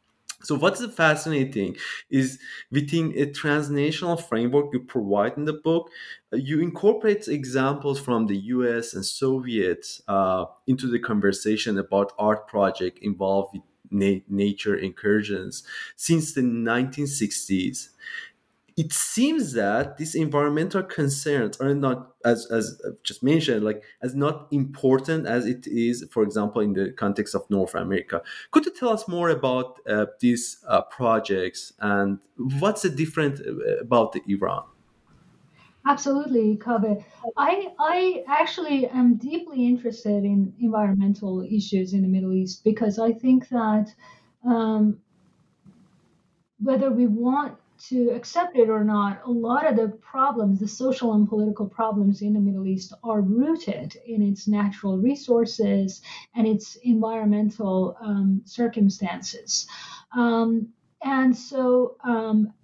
so what's fascinating is within a transnational framework you provide in the book, uh, you incorporate examples from the U S and Soviets uh, into the conversation about art project involved with na- nature incursions since the nineteen sixties. It seems that these environmental concerns are not, as as I've just mentioned, like as not important as it is, for example, in the context of North America. Could you tell us more about uh, these uh, projects and what's the different uh, about the Iran? Absolutely, Kaveh. I I actually am deeply interested in environmental issues in the Middle East because I think that um, whether we want to accept it or not, a lot of the problems, the social and political problems in the Middle East, are rooted in its natural resources and its environmental um, circumstances. Um, and so, um,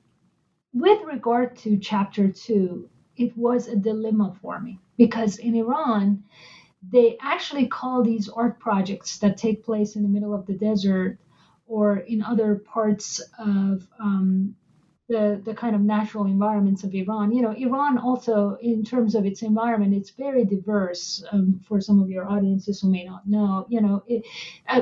with regard to chapter two, it was a dilemma for me because in Iran, they actually call these art projects that take place in the middle of the desert or in other parts of um, the the kind of natural environments of Iran. You know, Iran also, in terms of its environment, it's very diverse. Um, for some of your audiences who may not know, you know, it, uh,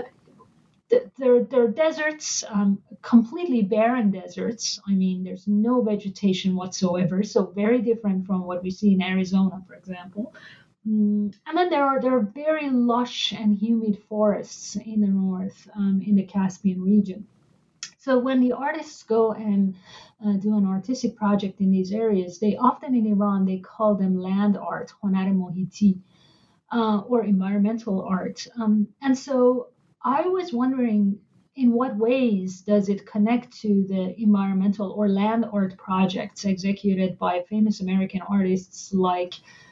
th- there there are deserts, um, completely barren deserts. I mean, there's no vegetation whatsoever. So very different from what we see in Arizona, for example. Mm, and then there are there are very lush and humid forests in the north, um, in the Caspian region. So when the artists go and uh, do an artistic project in these areas, they often in Iran they call them land art, honar mohiti, uh, or environmental art. Um, and so I was wondering, in what ways does it connect to the environmental or land art projects executed by famous American artists like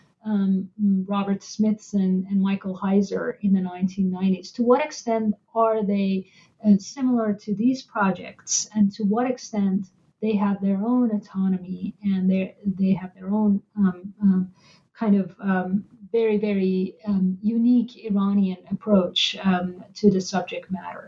um, Robert Smithson and Michael Heiser in the nineteen nineties? To what extent are they uh, similar to these projects, and to what extent they have their own autonomy and they they have their own um, um, kind of um, very very um, unique Iranian approach um, to the subject matter?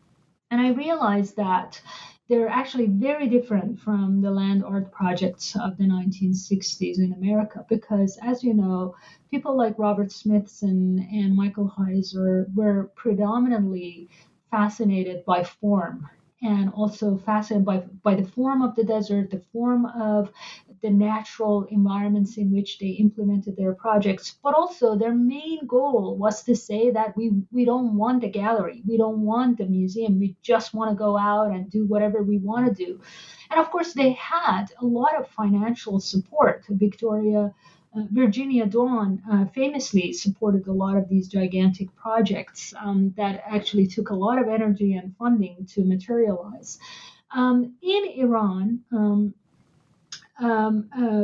And I realized that they're actually very different from the land art projects of the nineteen sixties in America because, as you know, people like Robert Smithson and Michael Heiser were predominantly fascinated by form and also fascinated by, by the form of the desert, the form of the natural environments in which they implemented their projects. But also, their main goal was to say that we, we don't want a gallery, we don't want a museum, we just want to go out and do whatever we want to do. And of course, they had a lot of financial support. Victoria uh, Virginia Dawn uh, famously supported a lot of these gigantic projects um, that actually took a lot of energy and funding to materialize. Um, in Iran, um, um, uh,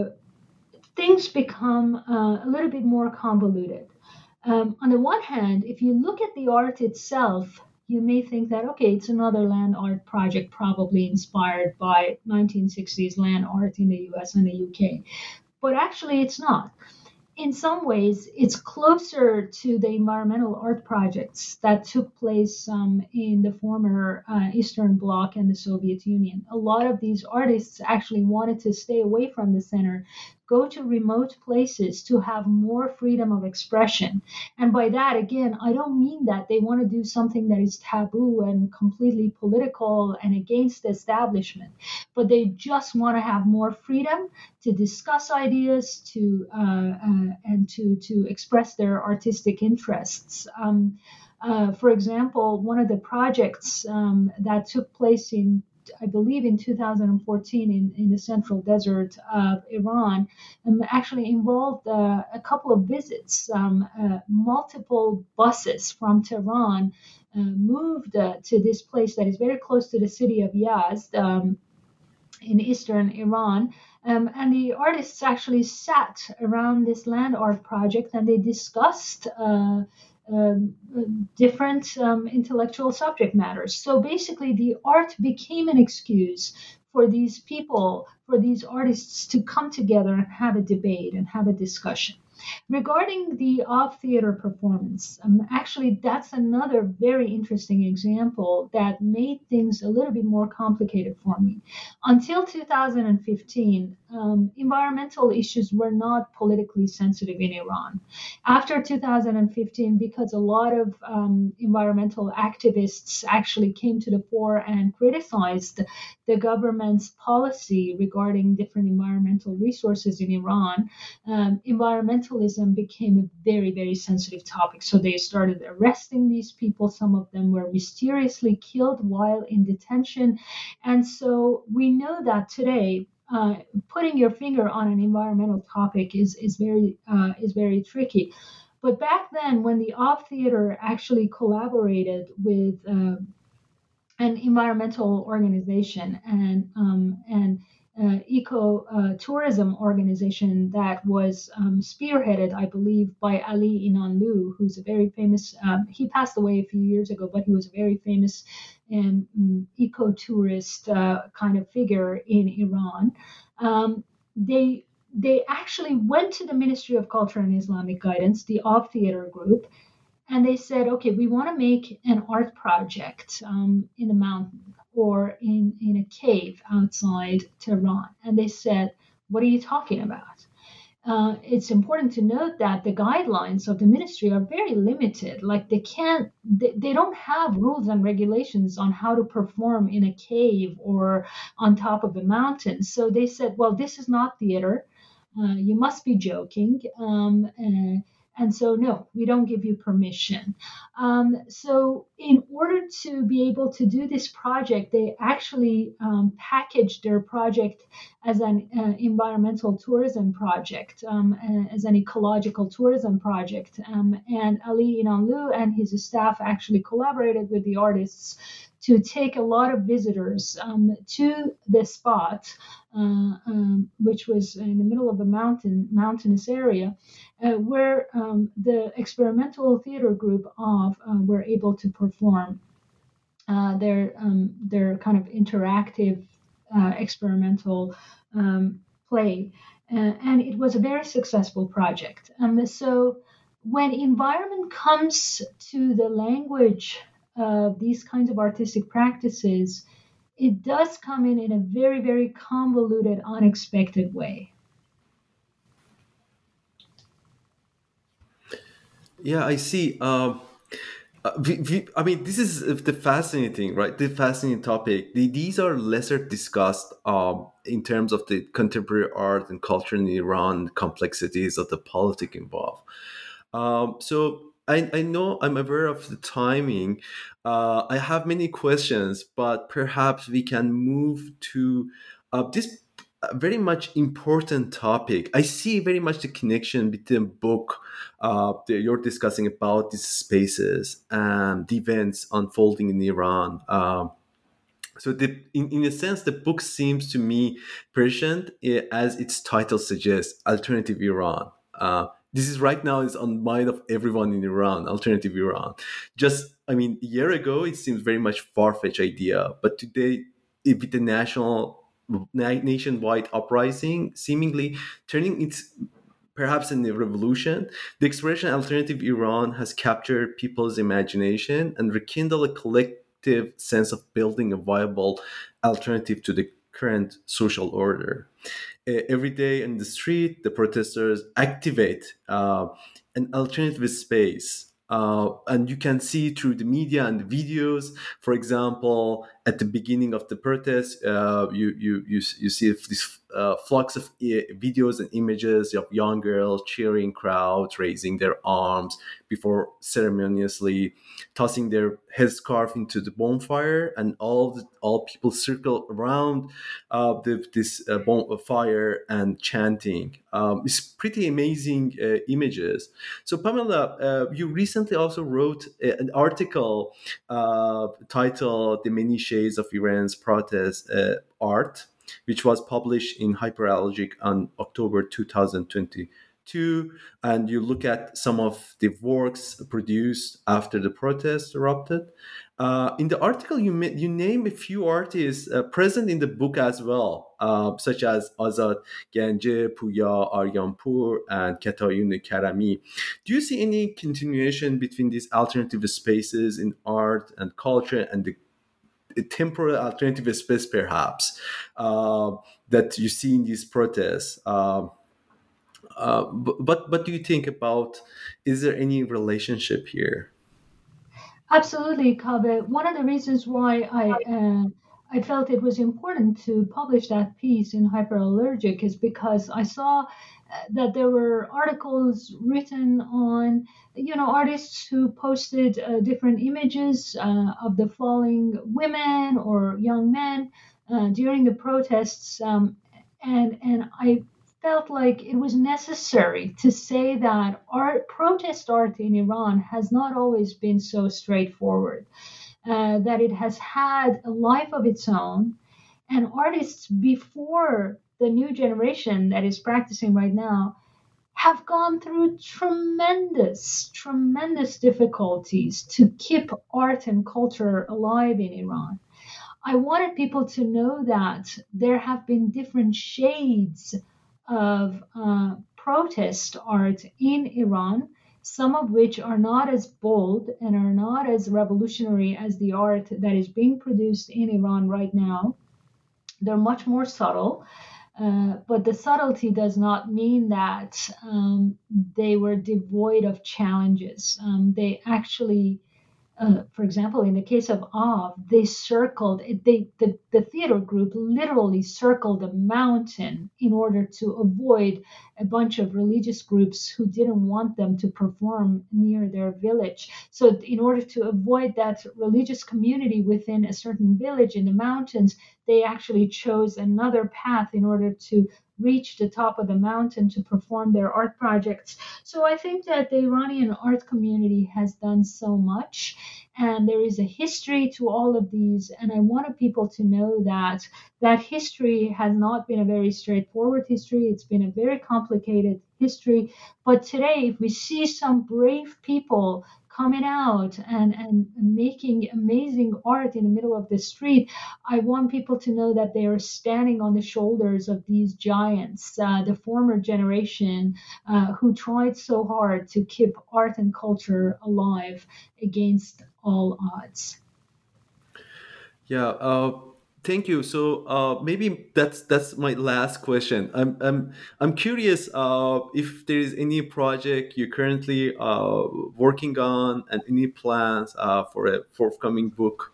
things become uh, a little bit more convoluted. Um, on the one hand, if you look at the art itself, you may think that, okay, it's another land art project, probably inspired by nineteen sixties land art in the U S and the U K. But actually, it's not. In some ways, it's closer to the environmental art projects that took place um, in the former uh, Eastern Bloc and the Soviet Union. A lot of these artists actually wanted to stay away from the center, go to remote places to have more freedom of expression. And by that, again, I don't mean that they want to do something that is taboo and completely political and against the establishment, but they just want to have more freedom to discuss ideas, to uh, uh, and to to express their artistic interests. Um, uh, for example, one of the projects um, that took place in, I believe, in two thousand fourteen in, in the central desert of Iran, um, actually involved uh, a couple of visits. Um, uh, multiple buses from Tehran uh, moved uh, to this place that is very close to the city of Yazd. Um, in eastern Iran. Um, and the artists actually sat around this land art project and they discussed uh, um, different um, intellectual subject matters. So basically, the art became an excuse for these people, for these artists to come together and have a debate and have a discussion. Regarding the off theater performance, um, actually, that's another very interesting example that made things a little bit more complicated for me. Until two thousand fifteen, um, environmental issues were not politically sensitive in Iran. After two thousand fifteen, because a lot of um, environmental activists actually came to the fore and criticized the government's policy regarding different environmental resources in Iran, um, environmentalism became a very, very sensitive topic. So they started arresting these people. Some of them were mysteriously killed while in detention. And so we know that today, uh, putting your finger on an environmental topic is, is, very, uh, is very tricky. But back then, when the Off Theater actually collaborated with uh, an environmental organization and um, and uh, eco uh, tourism organization that was um, spearheaded, I believe, by Ali Inanlu, who's a very famous. Um, he passed away a few years ago, but he was a very famous and um, eco tourist uh, kind of figure in Iran. Um, they they actually went to the Ministry of Culture and Islamic Guidance, the Off Theater Group, and they said, okay, we want to make an art project um, in the mountain or in, in a cave outside Tehran. And they said, what are you talking about? Uh, it's important to note that the guidelines of the ministry are very limited. Like they can't, they, they don't have rules and regulations on how to perform in a cave or on top of a mountain. So they said, well, this is not theater. Uh, you must be joking. Um, uh, and so, no, we don't give you permission. Um, so, in order to be able to do this project, they actually um, packaged their project as an uh, environmental tourism project, um, uh, as an ecological tourism project. Um, and Ali Inanlu and his staff actually collaborated with the artists to take a lot of visitors um, to the spot, uh, um, which was in the middle of a mountain, mountainous area, uh, where um, the experimental theater group of uh, were able to perform uh, their um, their kind of interactive uh, experimental um, play, uh, and it was a very successful project. Um, so when environment comes to the language of these kinds of artistic practices, it does come in in a very, very convoluted, unexpected way. Yeah, I see. Um, uh, we, we, I mean, this is the fascinating, right? The fascinating topic. The, these are lesser discussed um, in terms of the contemporary art and culture in Iran, complexities of the politic involved. Um, so I, I know I'm aware of the timing. Uh, I have many questions, but perhaps we can move to uh, this a very much important topic. I see very much the connection between book uh, that you're discussing about these spaces and the events unfolding in Iran. Um, so, the, in, in a sense, the book seems to me prescient, eh, as its title suggests, alternative Iran. Uh, this is right now is on mind of everyone in Iran, alternative Iran. Just, I mean, a year ago, it seems very much far-fetched idea, but today, if with the national, na- nationwide uprising, seemingly turning its perhaps in a revolution, the expression alternative Iran has captured people's imagination and rekindled a collective sense of building a viable alternative to the current social order. Uh, every day in the street, the protesters activate uh, an alternative space. Uh, and you can see through the media and the videos, for example, at the beginning of the protest, uh, you, you, you, you see this uh, flux of uh, videos and images of young girls cheering crowds, raising their arms before ceremoniously tossing their headscarf into the bonfire, and all the, all people circle around uh, the, this uh, bonfire and chanting. Um, it's pretty amazing uh, images. So, Pamela, uh, you recently also wrote a, an article uh, titled "The Many Shades of Iran's Protest uh, Art," which was published in Hyperallergic on October two thousand twenty-two. And you look at some of the works produced after the protest erupted. Uh, in the article, you ma- you name a few artists uh, present in the book as well, uh, such as Azad Ganje, Puya Aryanpur, and Ketayun Karami. Do you see any continuation between these alternative spaces in art and culture and the a temporary alternative space, perhaps, uh, that you see in these protests? Uh, uh, but, but what do you think about? Is there any relationship here? Absolutely, Kaveh. One of the reasons why I uh, I felt it was important to publish that piece in Hyperallergic is because I saw uh, that there were articles written on, you know, artists who posted uh, different images uh, of the falling women or young men uh, during the protests, um, and and I felt like it was necessary to say that art, protest art in Iran has not always been so straightforward, uh, that it has had a life of its own, and artists before the new generation that is practicing right now have gone through tremendous, tremendous difficulties to keep art and culture alive in Iran. I wanted people to know that there have been different shades of uh, protest art in Iran, some of which are not as bold and are not as revolutionary as the art that is being produced in Iran right now. They're much more subtle, uh, but the subtlety does not mean that um, they were devoid of challenges. Um, they actually uh, for example, in the case of Av, they circled they the, the theater group literally circled a mountain in order to avoid a bunch of religious groups who didn't want them to perform near their village. So, in order to avoid that religious community within a certain village in the mountains, they actually chose another path in order to reach the top of the mountain to perform their art projects. So I think that the Iranian art community has done so much, and there is a history to all of these. And I wanted people to know that that history has not been a very straightforward history. It's been a very complicated history. But today, if we see some brave people coming out and, and making amazing art in the middle of the street, I want people to know that they are standing on the shoulders of these giants, uh, the former generation uh, who tried so hard to keep art and culture alive against all odds. Yeah. Uh, thank you. So uh, maybe that's that's my last question. I'm I'm I'm curious uh, if there is any project you're currently uh, working on and any plans uh, for a forthcoming book.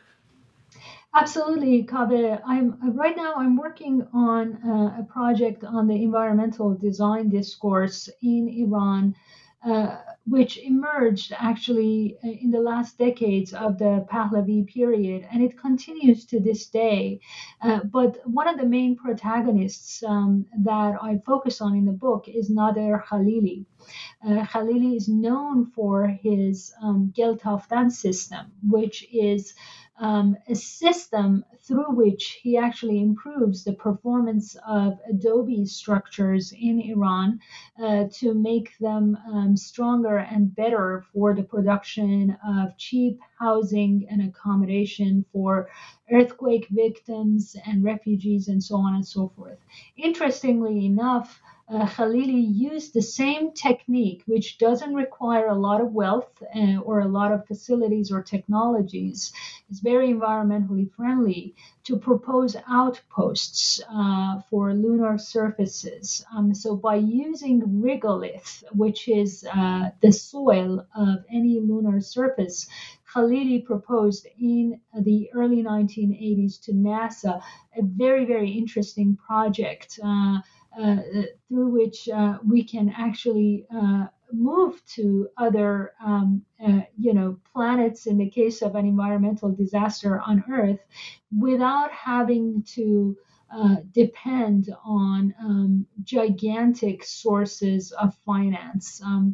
Absolutely, Kaveh. I'm uh, right now. I'm working on uh, a project on the environmental design discourse in Iran, uh, which emerged actually in the last decades of the Pahlavi period, and it continues to this day. Uh, but one of the main protagonists um, that I focus on in the book is Nader Khalili. Uh, Khalili is known for his um, Geltaftan system, which is um, a system through which he actually improves the performance of adobe structures in Iran uh, to make them um, stronger and better for the production of cheap housing and accommodation for earthquake victims and refugees and so on and so forth. Interestingly enough, uh, Khalili used the same technique, which doesn't require a lot of wealth uh, or a lot of facilities or technologies. It's very environmentally friendly to propose outposts uh, for lunar surfaces. Um, so by using regolith, which is uh, the soil of any lunar surface, Khalili proposed in the early nineteen eighties to NASA a very, very interesting project. Uh, uh, through which uh, we can actually uh, move to other, um, uh, you know, planets in the case of an environmental disaster on Earth, without having to uh, depend on um, gigantic sources of finance. Um,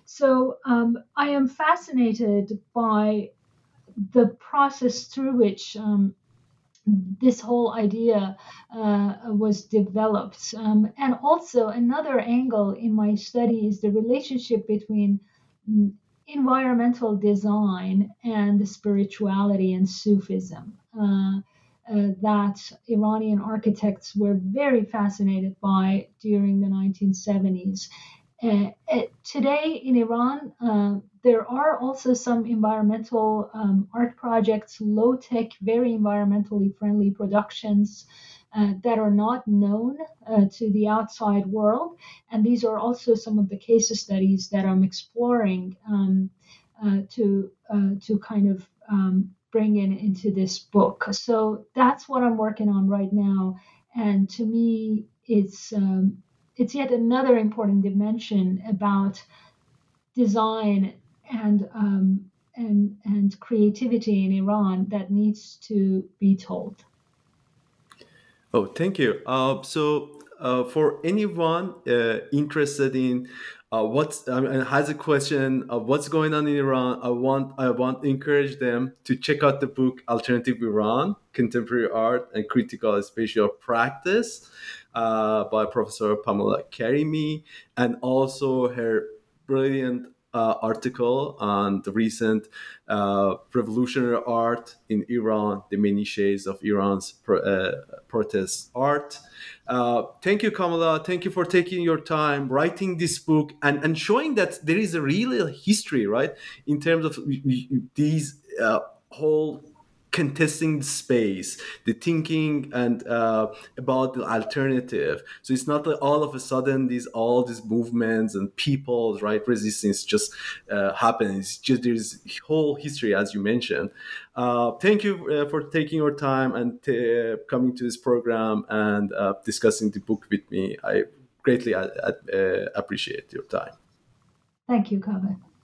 so um, I am fascinated by the process through which um, this whole idea uh, was developed. Um, and also, another angle in my study is the relationship between mm, environmental design and spirituality and Sufism. Uh, uh, that Iranian architects were very fascinated by during the nineteen seventies. Uh, uh, today in Iran, uh, there are also some environmental um, art projects, low tech, very environmentally friendly productions uh, that are not known uh, to the outside world. And these are also some of the case studies that I'm exploring um, uh, to, uh, to kind of um, bring in into this book. So that's what I'm working on right now. And to me, it's um, it's yet another important dimension about design and um, and and creativity in Iran that needs to be told. Oh, thank you. Uh, so, uh, for anyone uh, interested in uh, what's I mean, has a question of what's going on in Iran, I want I want to encourage them to check out the book "Alternative Iran: Contemporary Art and Critical Spatial Practice" uh, by Professor Pamela Karimi, and also her brilliant uh, article on the recent uh, revolutionary art in Iran, the many shades of Iran's pro- uh, protest art. Uh, thank you, Kamala. Thank you for taking your time writing this book and, and showing that there is a real history, right, in terms of these uh, whole contesting the space, the thinking and uh, about the alternative. So it's not that all of a sudden these all these movements and people, right, resistance just uh, happen. It's just there's whole history, as you mentioned. Uh, thank you uh, for taking your time and uh, coming to this program and uh, discussing the book with me. I greatly uh, uh, appreciate your time. Thank you, Kaveh.